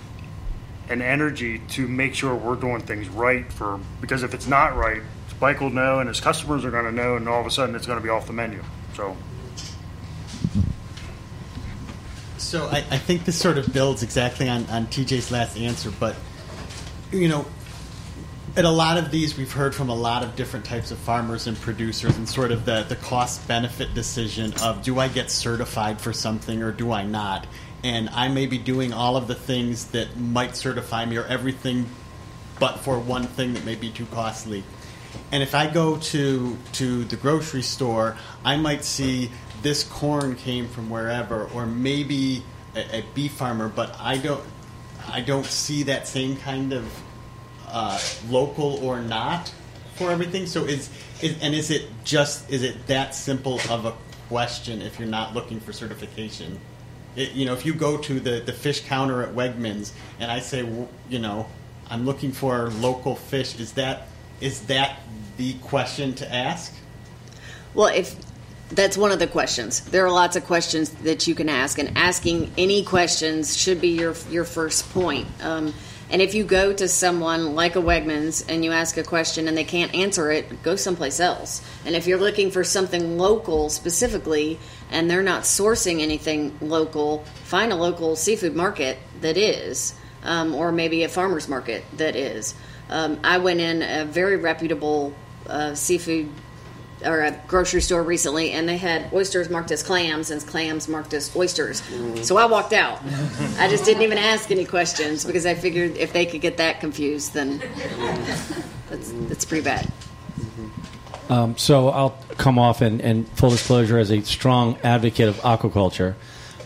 Speaker 5: and energy to make sure we're doing things right, for because if it's not right, Spike will know and his customers are going to know, and all of a sudden it's going to be off the menu. So.
Speaker 11: So I, I think this sort of builds exactly on, on T J's last answer, but, you know, at a lot of these we've heard from a lot of different types of farmers and producers, and sort of the, the cost-benefit decision of, do I get certified for something or do I not? And I may be doing all of the things that might certify me, or everything but for one thing that may be too costly. And if I go to to the grocery store, I might see this corn came from wherever, or maybe a, a beef farmer, but I don't, I don't see that same kind of uh, local or not for everything. So is, is and is it just is it that simple of a question if you're not looking for certification? It, you know, if you go to the, the fish counter at Wegmans and I say, you know, I'm looking for local fish, is that is that the question to ask?
Speaker 4: Well, if that's one of the questions. There are lots of questions that you can ask, and asking any questions should be your your first point. Um, and if you go to someone like a Wegmans and you ask a question and they can't answer it, go someplace else. And if you're looking for something local specifically and they're not sourcing anything local, find a local seafood market that is, um, or maybe a farmer's market that is. Um, I went in a very reputable uh, seafood or a grocery store recently, and they had oysters marked as clams and clams marked as oysters. Mm-hmm. So I walked out. I just didn't even ask any questions because I figured if they could get that confused, then that's, that's pretty bad.
Speaker 12: Um, so I'll come off and, and full disclosure as a strong advocate of aquaculture.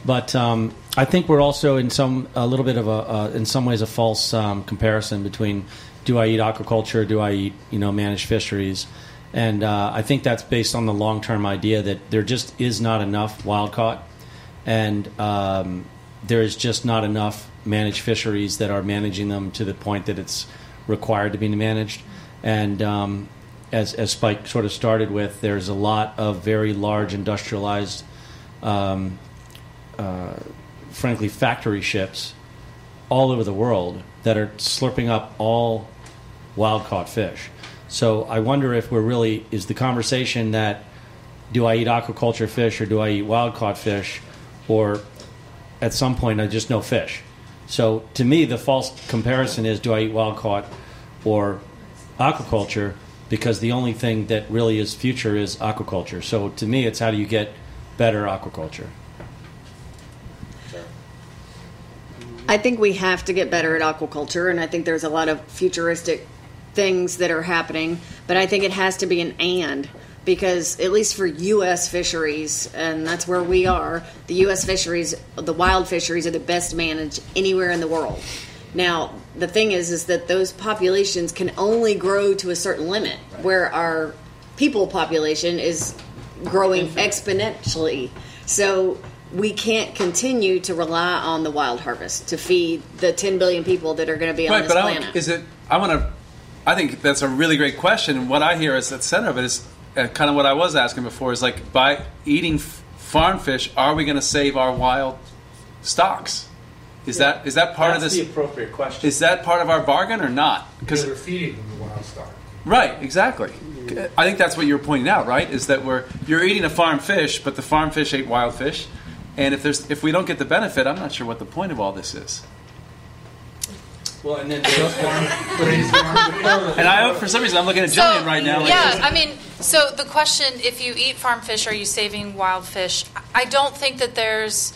Speaker 12: But um, I think we're also in some a little bit of a uh, in some ways a false um, comparison between do I eat aquaculture, do I eat you know managed fisheries, and uh, I think that's based on the long term idea that there just is not enough wild caught, and um, there is just not enough managed fisheries that are managing them to the point that it's required to be managed, and um, as as Spike sort of started with, there's a lot of very large industrialized. Um, Uh, frankly, factory ships all over the world that are slurping up all wild-caught fish. So I wonder if we're really, is the conversation that do I eat aquaculture fish or do I eat wild-caught fish, or at some point I just no fish. So to me, the false comparison is do I eat wild-caught or aquaculture, because the only thing that really is future is aquaculture. So to me, it's how do you get better aquaculture.
Speaker 4: I think we have to get better at aquaculture, and I think there's a lot of futuristic things that are happening, but I think it has to be an and, because at least for U S fisheries, and that's where we are, the U S fisheries, the wild fisheries are the best managed anywhere in the world. Now, the thing is, is that those populations can only grow to a certain limit, where our people population is growing exponentially. So we can't continue to rely on the wild harvest to feed the ten billion people that are going to be on
Speaker 1: right,
Speaker 4: this
Speaker 1: but
Speaker 4: planet.
Speaker 1: I, is it? I want to. I think that's a really great question. And what I hear is at the center of it is uh, kind of what I was asking before. Is like by eating f- farm fish, are we going to save our wild stocks? Is
Speaker 9: Yeah.
Speaker 1: that is that part
Speaker 9: That's
Speaker 1: of this?
Speaker 9: the appropriate question.
Speaker 1: Is that part of our bargain or not?
Speaker 9: Because we're feeding them the wild stock.
Speaker 1: Right, exactly. I think that's what you're pointing out, right? Is that we're you're eating a farm fish, but the farm fish ate wild fish. And if there's if we don't get the benefit, I'm not sure what the point of all this is.
Speaker 9: Well, and then there's farm,
Speaker 1: and I, for some reason, I'm looking at Jillian right now. Like,
Speaker 3: yeah, I mean, so the question: if you eat farm fish, are you saving wild fish? I don't think that there's.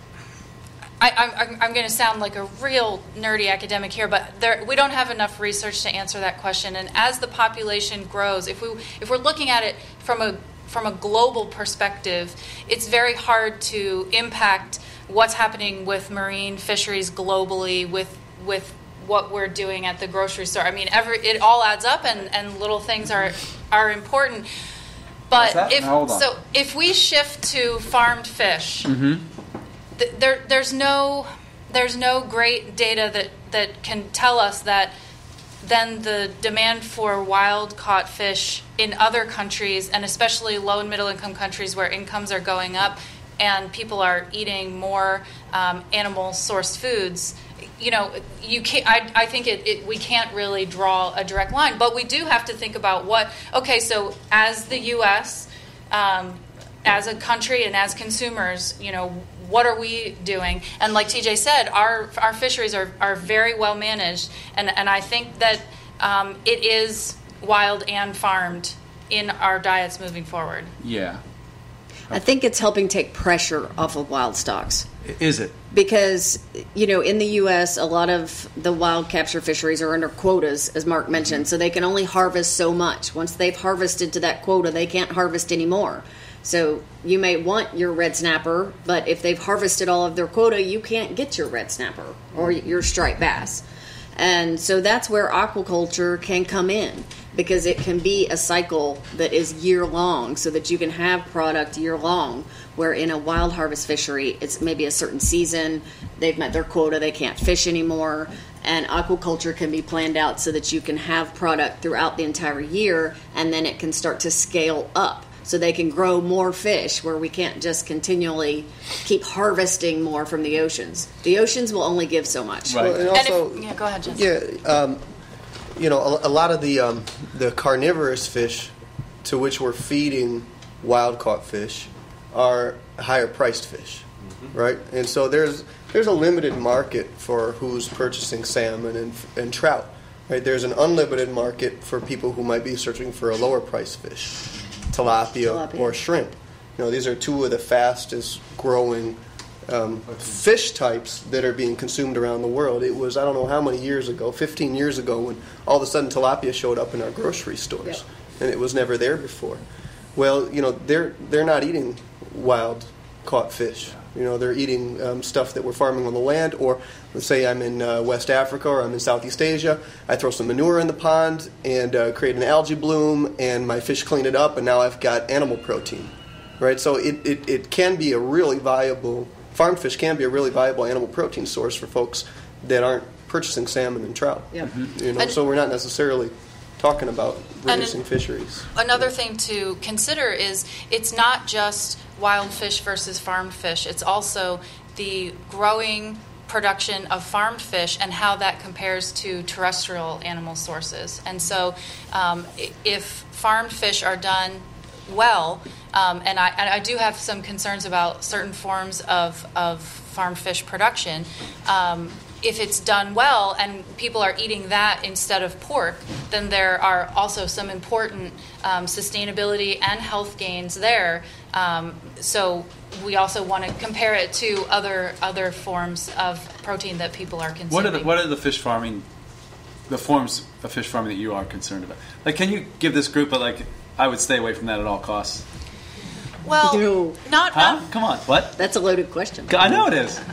Speaker 3: I, I'm, I'm going to sound like a real nerdy academic here, but there, we don't have enough research to answer that question. And as the population grows, if we if we're looking at it from a from a global perspective, it's very hard to impact what's happening with marine fisheries globally, with with what we're doing at the grocery store. I mean, every it all adds up, and, and little things are are important. But if
Speaker 1: no, hold on.
Speaker 3: so, if we shift to farmed fish,
Speaker 1: mm-hmm.
Speaker 3: th- there there's no there's no great data that that can tell us that then the demand for wild-caught fish in other countries, and especially low- and middle-income countries where incomes are going up and people are eating more um, animal-sourced foods, you know, you can't. I, I think it, it, we can't really draw a direct line. But we do have to think about what. Okay, so as the U S, um, as a country, and as consumers, you know, what are we doing? And like T J said, our our fisheries are, are very well managed, and, and I think that um, it is wild and farmed in our diets moving forward.
Speaker 1: Yeah.
Speaker 4: I think it's helping take pressure off of wild stocks.
Speaker 1: Is it?
Speaker 4: Because, you know, in the U S, a lot of the wild capture fisheries are under quotas, as Mark mentioned, so they can only harvest so much. Once they've harvested to that quota, they can't harvest anymore. So you may want your red snapper, but if they've harvested all of their quota, you can't get your red snapper or your striped bass. And so that's where aquaculture can come in, because it can be a cycle that is year-long, so that you can have product year-long, where in a wild harvest fishery, it's maybe a certain season, they've met their quota, they can't fish anymore, and aquaculture can be planned out so that you can have product throughout the entire year, and then it can start to scale up. So they can grow more fish, where we can't just continually keep harvesting more from the oceans. The oceans will only give so much.
Speaker 7: Right. Well, and also,
Speaker 3: and if, yeah, go ahead, Jess.
Speaker 7: Yeah, um, you know, a, a lot of the um, the carnivorous fish to which we're feeding wild caught fish are higher priced fish, mm-hmm. right? And so there's there's a limited market for who's purchasing salmon and and trout, right? There's an unlimited market for people who might be searching for a lower priced fish. Tilapia, tilapia or shrimp. You know, these are two of the fastest growing um, fish types that are being consumed around the world. It was, I don't know how many years ago, fifteen years ago, when all of a sudden tilapia showed up in our grocery stores, yep. and it was never there before. Well, you know, they're they're not eating wild caught fish. You know, they're eating um, stuff that we're farming on the land, or let's say I'm in uh, West Africa or I'm in Southeast Asia. I throw some manure in the pond and uh, create an algae bloom, and my fish clean it up, and now I've got animal protein, right? So it, it, it can be a really viable, farmed fish can be a really viable animal protein source for folks that aren't purchasing salmon and trout.
Speaker 4: Yep.
Speaker 7: You know,
Speaker 3: And-
Speaker 7: so we're not necessarily talking about reducing
Speaker 3: And-
Speaker 7: fisheries.
Speaker 3: Another thing to consider is it's not just wild fish versus farmed fish. It's also the growing production of farmed fish and how that compares to terrestrial animal sources. And so um, i- if farmed fish are done well, um, and, I, and I do have some concerns about certain forms of, of farmed fish production, um, if it's done well and people are eating that instead of pork, then there are also some important um, sustainability and health gains there. Um, so we also want to compare it to other other forms of protein that people are consuming.
Speaker 1: What are the what are the fish farming, the forms of fish farming that you are concerned about? Like, can you give this group a, like, I would stay away from that at all costs?
Speaker 3: Well,
Speaker 4: No.
Speaker 3: not,
Speaker 1: Huh?
Speaker 3: not
Speaker 1: Come on, what?
Speaker 4: That's a loaded question.
Speaker 1: I know it is.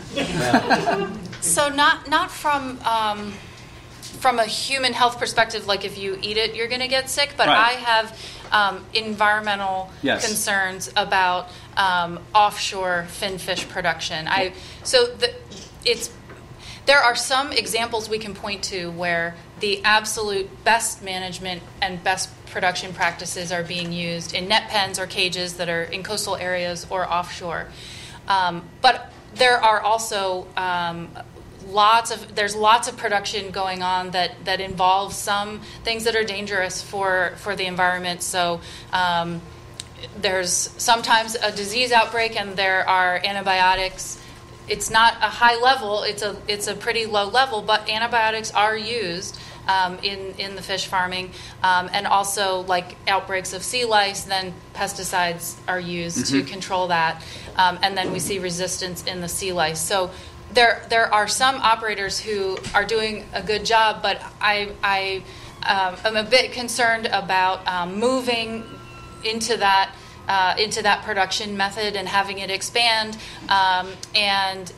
Speaker 3: so not not from um, from a human health perspective. Like if you eat it, you're going to get sick. But
Speaker 1: Right.
Speaker 3: I have um, environmental
Speaker 1: Yes.
Speaker 3: concerns about um, offshore finfish production. I so the, it's there are some examples we can point to where the absolute best management and best production practices are being used in net pens or cages that are in coastal areas or offshore. Um, but there are also um, lots of there's lots of production going on that, that involves some things that are dangerous for, for the environment. So um, there's sometimes a disease outbreak and there are antibiotics. It's not a high level, it's a it's a pretty low level, but antibiotics are used um, in, in the fish farming. Um, and also like outbreaks of sea lice, then pesticides are used to control that. Um, and then we see resistance in the sea lice. So there there are some operators who are doing a good job, but I, I um, am a bit concerned about um, moving into that Uh, into that production method and having it expand, um, and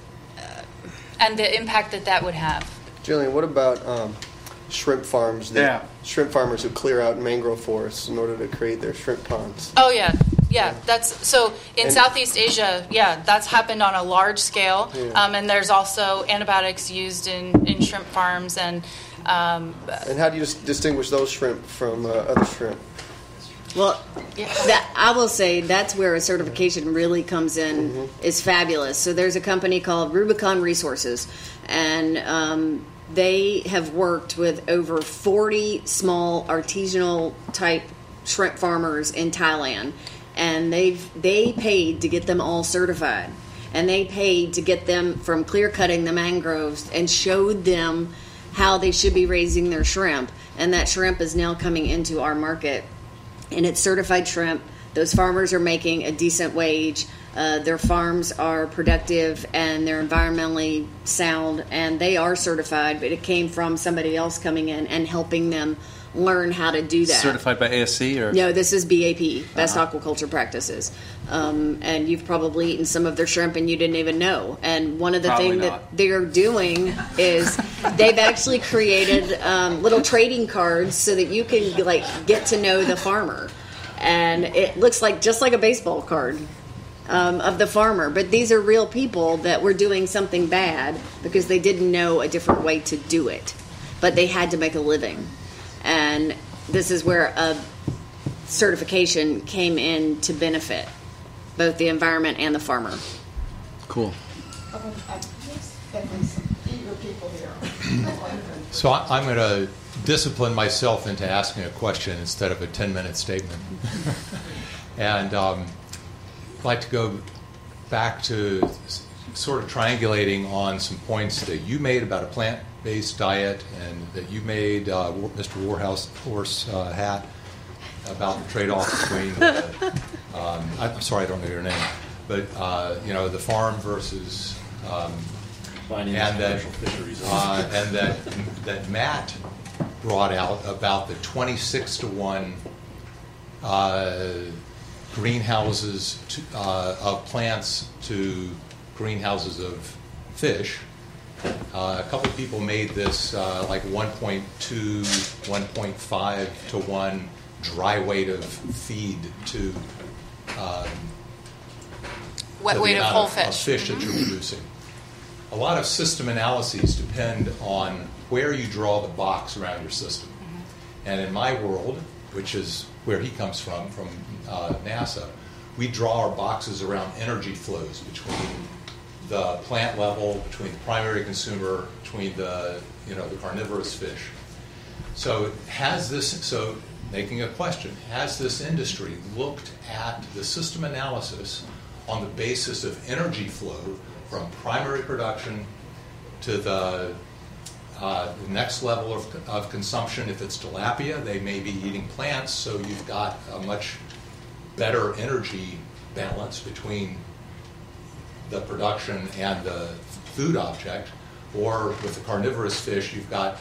Speaker 3: uh, and the impact that that would have.
Speaker 7: Jillian, what about um, shrimp farms? That,
Speaker 1: Yeah.
Speaker 7: Shrimp farmers who clear out mangrove forests in order to create their shrimp ponds.
Speaker 3: Oh yeah, yeah. That's so in
Speaker 7: And-
Speaker 3: Southeast Asia. Yeah, that's happened on a large scale,
Speaker 7: Yeah.
Speaker 3: um, and there's also antibiotics used in, in shrimp farms. And um,
Speaker 7: And how do you dis- distinguish those shrimp from uh, other shrimp?
Speaker 4: Well, that, I will say that's where a certification really comes in.
Speaker 7: Mm-hmm.
Speaker 4: Is fabulous. So there's a company called Rubicon Resources, and um, they have worked with over forty small artisanal type shrimp farmers in Thailand, and they've they paid to get them all certified, and they paid to get them from clear cutting the mangroves and showed them how they should be raising their shrimp, and that shrimp is now coming into our market. And it's certified shrimp. Those farmers are making a decent wage. Uh, their farms are productive and they're environmentally sound, and they are certified. But it came from somebody else coming in and helping them learn how to do that.
Speaker 1: Certified by A S C or
Speaker 4: No, this is B A P, Best Aquaculture Practices. Um, and you've probably eaten some of their shrimp and you didn't even know. And one of the
Speaker 1: Probably
Speaker 4: things
Speaker 1: not.
Speaker 4: that they're doing is they've actually created um, little trading cards so that you can like get to know the farmer. And it looks like just like a baseball card um, of the farmer. But these are real people that were doing something bad because they didn't know a different way to do it. But they had to make a living. And this is where a certification came in to benefit both the environment and the farmer.
Speaker 1: Cool.
Speaker 13: So I- I'm going to discipline myself into asking a question instead of a ten-minute statement. and um, I'd like to go back to s- sort of triangulating on some points that you made about a plant-based diet and that you made, uh, Mister Warhouse Horse uh, Hat, about the trade-off between, uh, um, I'm sorry, I don't know your name, but, uh, you know, the farm versus... Um,
Speaker 12: Finding
Speaker 13: and that,
Speaker 12: commercial fisheries.
Speaker 13: uh, and that that Matt brought out about the twenty-six to one uh, greenhouses to, uh, of plants to greenhouses of fish. Uh, a couple of people made this uh, like one point two, one point five to one dry weight of feed to um,
Speaker 3: wet
Speaker 13: to
Speaker 3: weight
Speaker 13: the
Speaker 3: of
Speaker 13: amount
Speaker 3: whole
Speaker 13: of,
Speaker 3: fish.
Speaker 13: of fish that you're producing. A lot of system analyses depend on where you draw the box around your system. Mm-hmm. And in my world, which is where he comes from, from uh, NASA, we draw our boxes around energy flows between the plant level, between the primary consumer, between the you know the carnivorous fish. So has this so making a question, has this industry looked at the system analysis on the basis of energy flow from primary production to the, uh, the next level of, of consumption? If it's tilapia, they may be eating plants, so you've got a much better energy balance between the production and the food object. Or with the carnivorous fish, you've got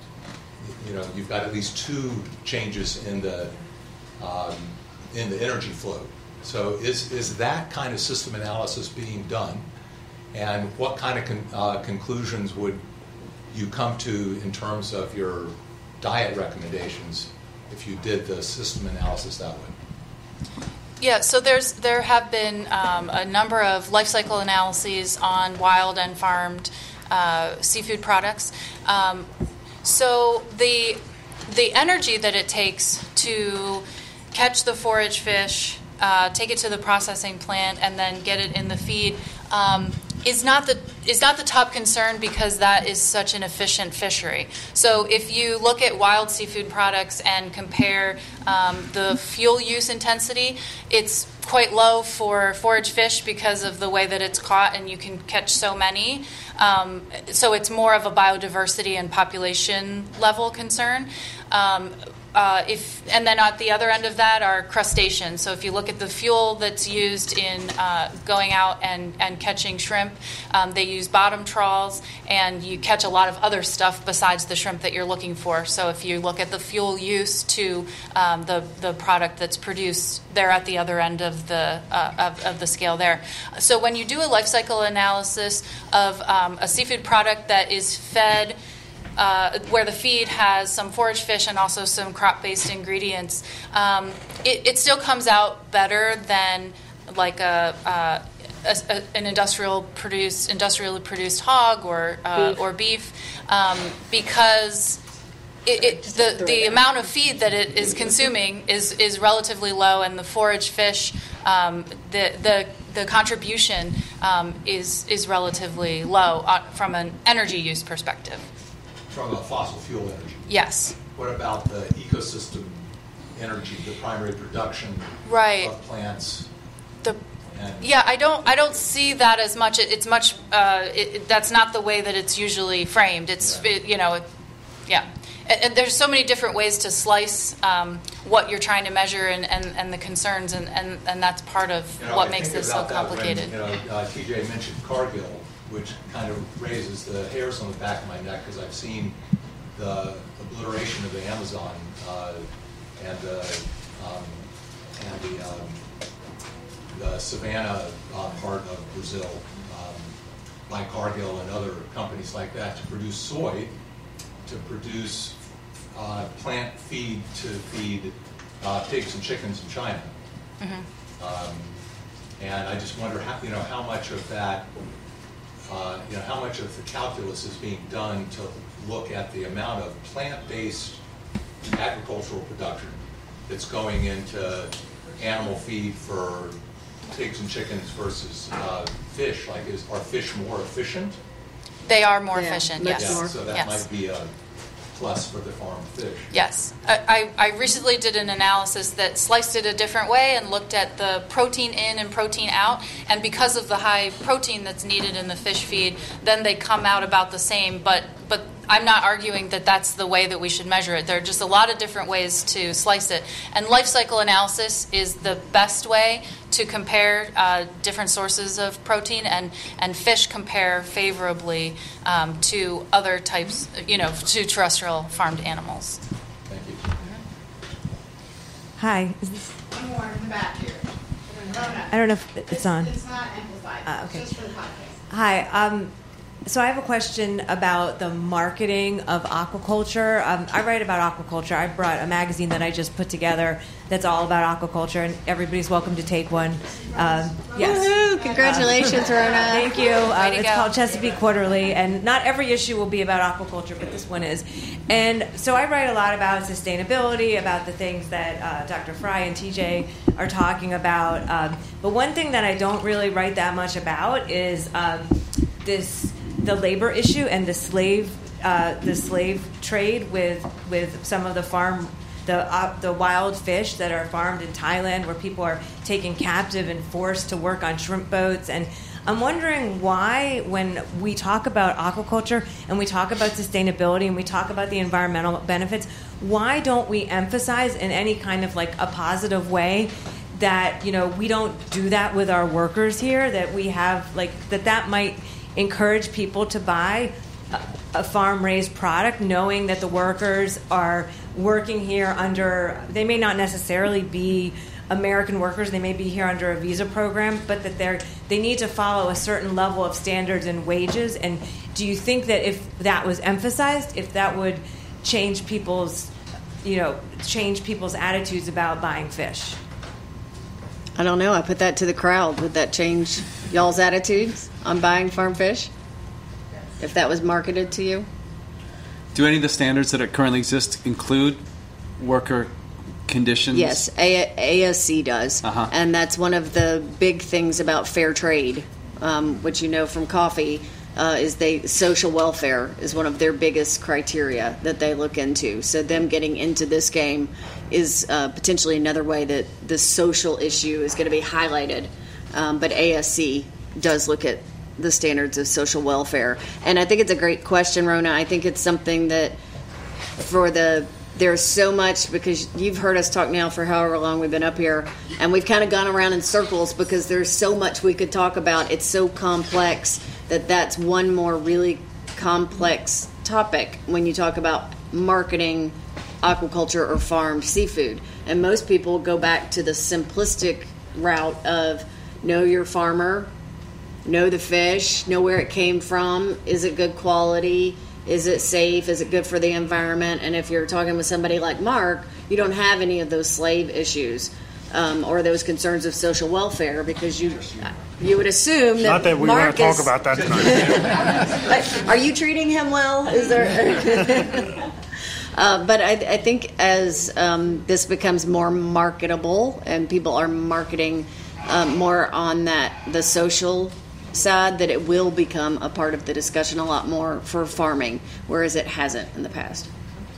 Speaker 13: you know you've got at least two changes in the um, in the energy flow. So is is that kind of system analysis being done? And what kind of con, uh, conclusions would you come to in terms of your diet recommendations if you did the system analysis that way?
Speaker 3: Yeah, so there's there have been um, a number of life cycle analyses on wild and farmed uh, seafood products. Um, so the the energy that it takes to catch the forage fish, uh, take it to the processing plant, and then get it in the feed um, is not the is not the top concern, because that is such an efficient fishery. So if you look at wild seafood products and compare um, the fuel use intensity, it's quite low for forage fish because of the way that it's caught, and you can catch so many. Um, so it's more of a biodiversity and population level concern. Um, Uh, if and then at the other end of that are crustaceans. So if you look at the fuel that's used in uh, going out and, and catching shrimp, um, they use bottom trawls, and you catch a lot of other stuff besides the shrimp that you're looking for. So if you look at the fuel use to um, the the product that's produced, they're at the other end of the uh, of, of the scale there. So when you do a life cycle analysis of um, a seafood product that is fed, Uh, where the feed has some forage fish and also some crop-based ingredients, um, it, it still comes out better than like a, uh, a, a an industrial produced industrially produced hog or uh, beef. or beef, um, because it, it, the the amount of feed that it is consuming is is relatively low, and the forage fish, um, the the the contribution um, is is relatively low uh, from an energy use perspective.
Speaker 13: From a fossil fuel energy.
Speaker 3: Yes.
Speaker 13: What about the ecosystem energy, the primary production
Speaker 3: right.
Speaker 13: of plants?
Speaker 3: The yeah, I don't I don't see that as much. It, it's much. Uh, it, it, that's not the way that it's usually framed. It's yeah. it, you know, it, yeah. And, and there's so many different ways to slice um, what you're trying to measure and, and, and the concerns, and, and, and that's part of
Speaker 13: you know,
Speaker 3: what
Speaker 13: I
Speaker 3: makes this so complicated.
Speaker 13: When, you know, uh, T J mentioned Cargill, which kind of raises the hairs on the back of my neck, because I've seen the obliteration of the Amazon uh, and the um, and the, um, the Savannah uh, part of Brazil um, by Cargill and other companies like that to produce soy, to produce uh, plant feed to feed uh, pigs and chickens in China. Mm-hmm. Um, and I just wonder how you know how much of that. Uh, you know, how much of the calculus is being done to look at the amount of plant-based agricultural production that's going into animal feed for pigs and chickens versus uh, fish? Like, is are fish more efficient?
Speaker 3: They are more
Speaker 4: yeah,
Speaker 3: efficient,
Speaker 4: yes.
Speaker 3: yes.
Speaker 13: Yeah, so that
Speaker 3: yes.
Speaker 13: might be a plus for the farm fish.
Speaker 3: Yes. I, I recently did an analysis that sliced it a different way and looked at the protein in and protein out. And because of the high protein that's needed in the fish feed, then they come out about the same. But but I'm not arguing that that's the way that we should measure it. There are just a lot of different ways to slice it. And life cycle analysis is the best way to compare uh, different sources of protein, and, and fish compare favorably um, to other types, you know, to terrestrial farmed animals.
Speaker 13: Thank you.
Speaker 14: Hi. Is this...
Speaker 2: One more in the back here.
Speaker 14: I don't know if it's on.
Speaker 2: It's not amplified.
Speaker 14: Uh, okay.
Speaker 2: Just for the podcast.
Speaker 14: Hi. Um, so I have a question about the marketing of aquaculture. Um, I write about aquaculture. I brought a magazine that I just put together that's all about aquaculture, and everybody's welcome to take one. Um, yes.
Speaker 4: Woohoo! Congratulations,
Speaker 14: Uh,
Speaker 4: Rona.
Speaker 14: Thank you. Um,
Speaker 3: to
Speaker 14: it's
Speaker 3: go.
Speaker 14: called Chesapeake Quarterly, and not every issue will be about aquaculture, but this one is. And so I write a lot about sustainability, about the things that uh, Doctor Fry and T J are talking about. Um, but one thing that I don't really write that much about is um, this the labor issue and the slave uh, the slave trade with with some of the farm the uh, the wild fish that are farmed in Thailand, where people are taken captive and forced to work on shrimp boats. And I'm wondering why, when we talk about aquaculture and we talk about sustainability and we talk about the environmental benefits, why don't we emphasize in any kind of like a positive way that, you know, we don't do that with our workers here, that we have like that that might encourage people to buy a, a farm-raised product, knowing that the workers are working here under, they may not necessarily be American workers, they may be here under a visa program, but that they're they need to follow a certain level of standards and wages. And do you think that if that was emphasized, if that would change people's, you know, change people's attitudes about buying fish?
Speaker 4: I don't know. I put that to the crowd. Would that change y'all's attitudes on buying farm fish? If that was marketed to you?
Speaker 1: Do any of the standards that currently exist include worker conditions?
Speaker 4: Yes, A- ASC does.
Speaker 1: Uh-huh.
Speaker 4: And that's one of the big things about fair trade, um, which you know from coffee, uh, is they social welfare is one of their biggest criteria that they look into. So them getting into this game is uh, potentially another way that the social issue is going to be highlighted. Um, but A S C does look at the standards of social welfare. And I think it's a great question, Rona. I think it's something that for the there's so much, because you've heard us talk now for however long we've been up here, and we've kind of gone around in circles because there's so much we could talk about. It's so complex that that's one more really complex topic when you talk about marketing aquaculture or farmed seafood. And most people go back to the simplistic route of know your farmer, know the fish, know where it came from, is it good quality, is it safe, is it good for the environment? And if you're talking with somebody like Mark, you don't have any of those slave issues um, or those concerns of social welfare, because you you would assume that
Speaker 5: Not that we
Speaker 4: Mark
Speaker 5: want to talk
Speaker 4: is,
Speaker 5: about that tonight.
Speaker 4: But are you treating him well? Is there? uh, but I, I think as um, this becomes more marketable and people are marketing um, more on that the social side, that it will become a part of the discussion a lot more for farming, whereas it hasn't in the past.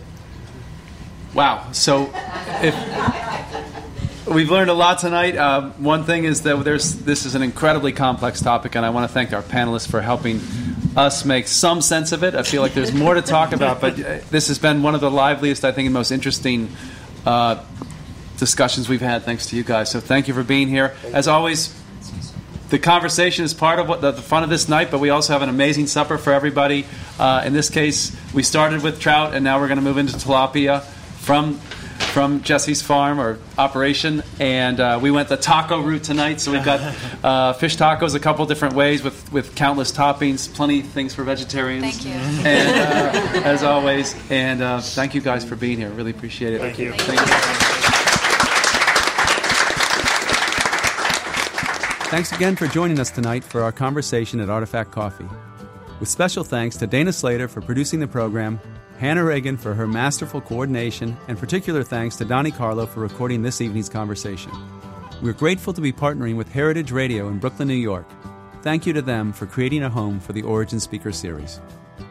Speaker 1: Wow. So if we've learned a lot tonight. Uh, one thing is that there's this is an incredibly complex topic, and I want to thank our panelists for helping us make some sense of it. I feel like there's more to talk about, but this has been one of the liveliest, I think, and most interesting uh, discussions we've had, thanks to you guys. So thank you for being here. As always, the conversation is part of what the, the fun of this night, but we also have an amazing supper for everybody. Uh, in this case, we started with trout, and now we're going to move into tilapia from from Jesse's farm or operation, and uh, we went the taco route tonight. So we've got uh, fish tacos a couple different ways with, with countless toppings, plenty of things for vegetarians.
Speaker 3: Thank you.
Speaker 1: And uh, as always, and uh, thank you guys for being here. Really appreciate it.
Speaker 5: Thank you.
Speaker 1: Thank you. Thanks again for joining us tonight for our conversation at Artifact Coffee. With special thanks to Dana Slater for producing the program, Hannah Reagan for her masterful coordination, and particular thanks to Donnie Carlo for recording this evening's conversation. We're grateful to be partnering with Heritage Radio in Brooklyn, New York. Thank you to them for creating a home for the Origin Speaker Series.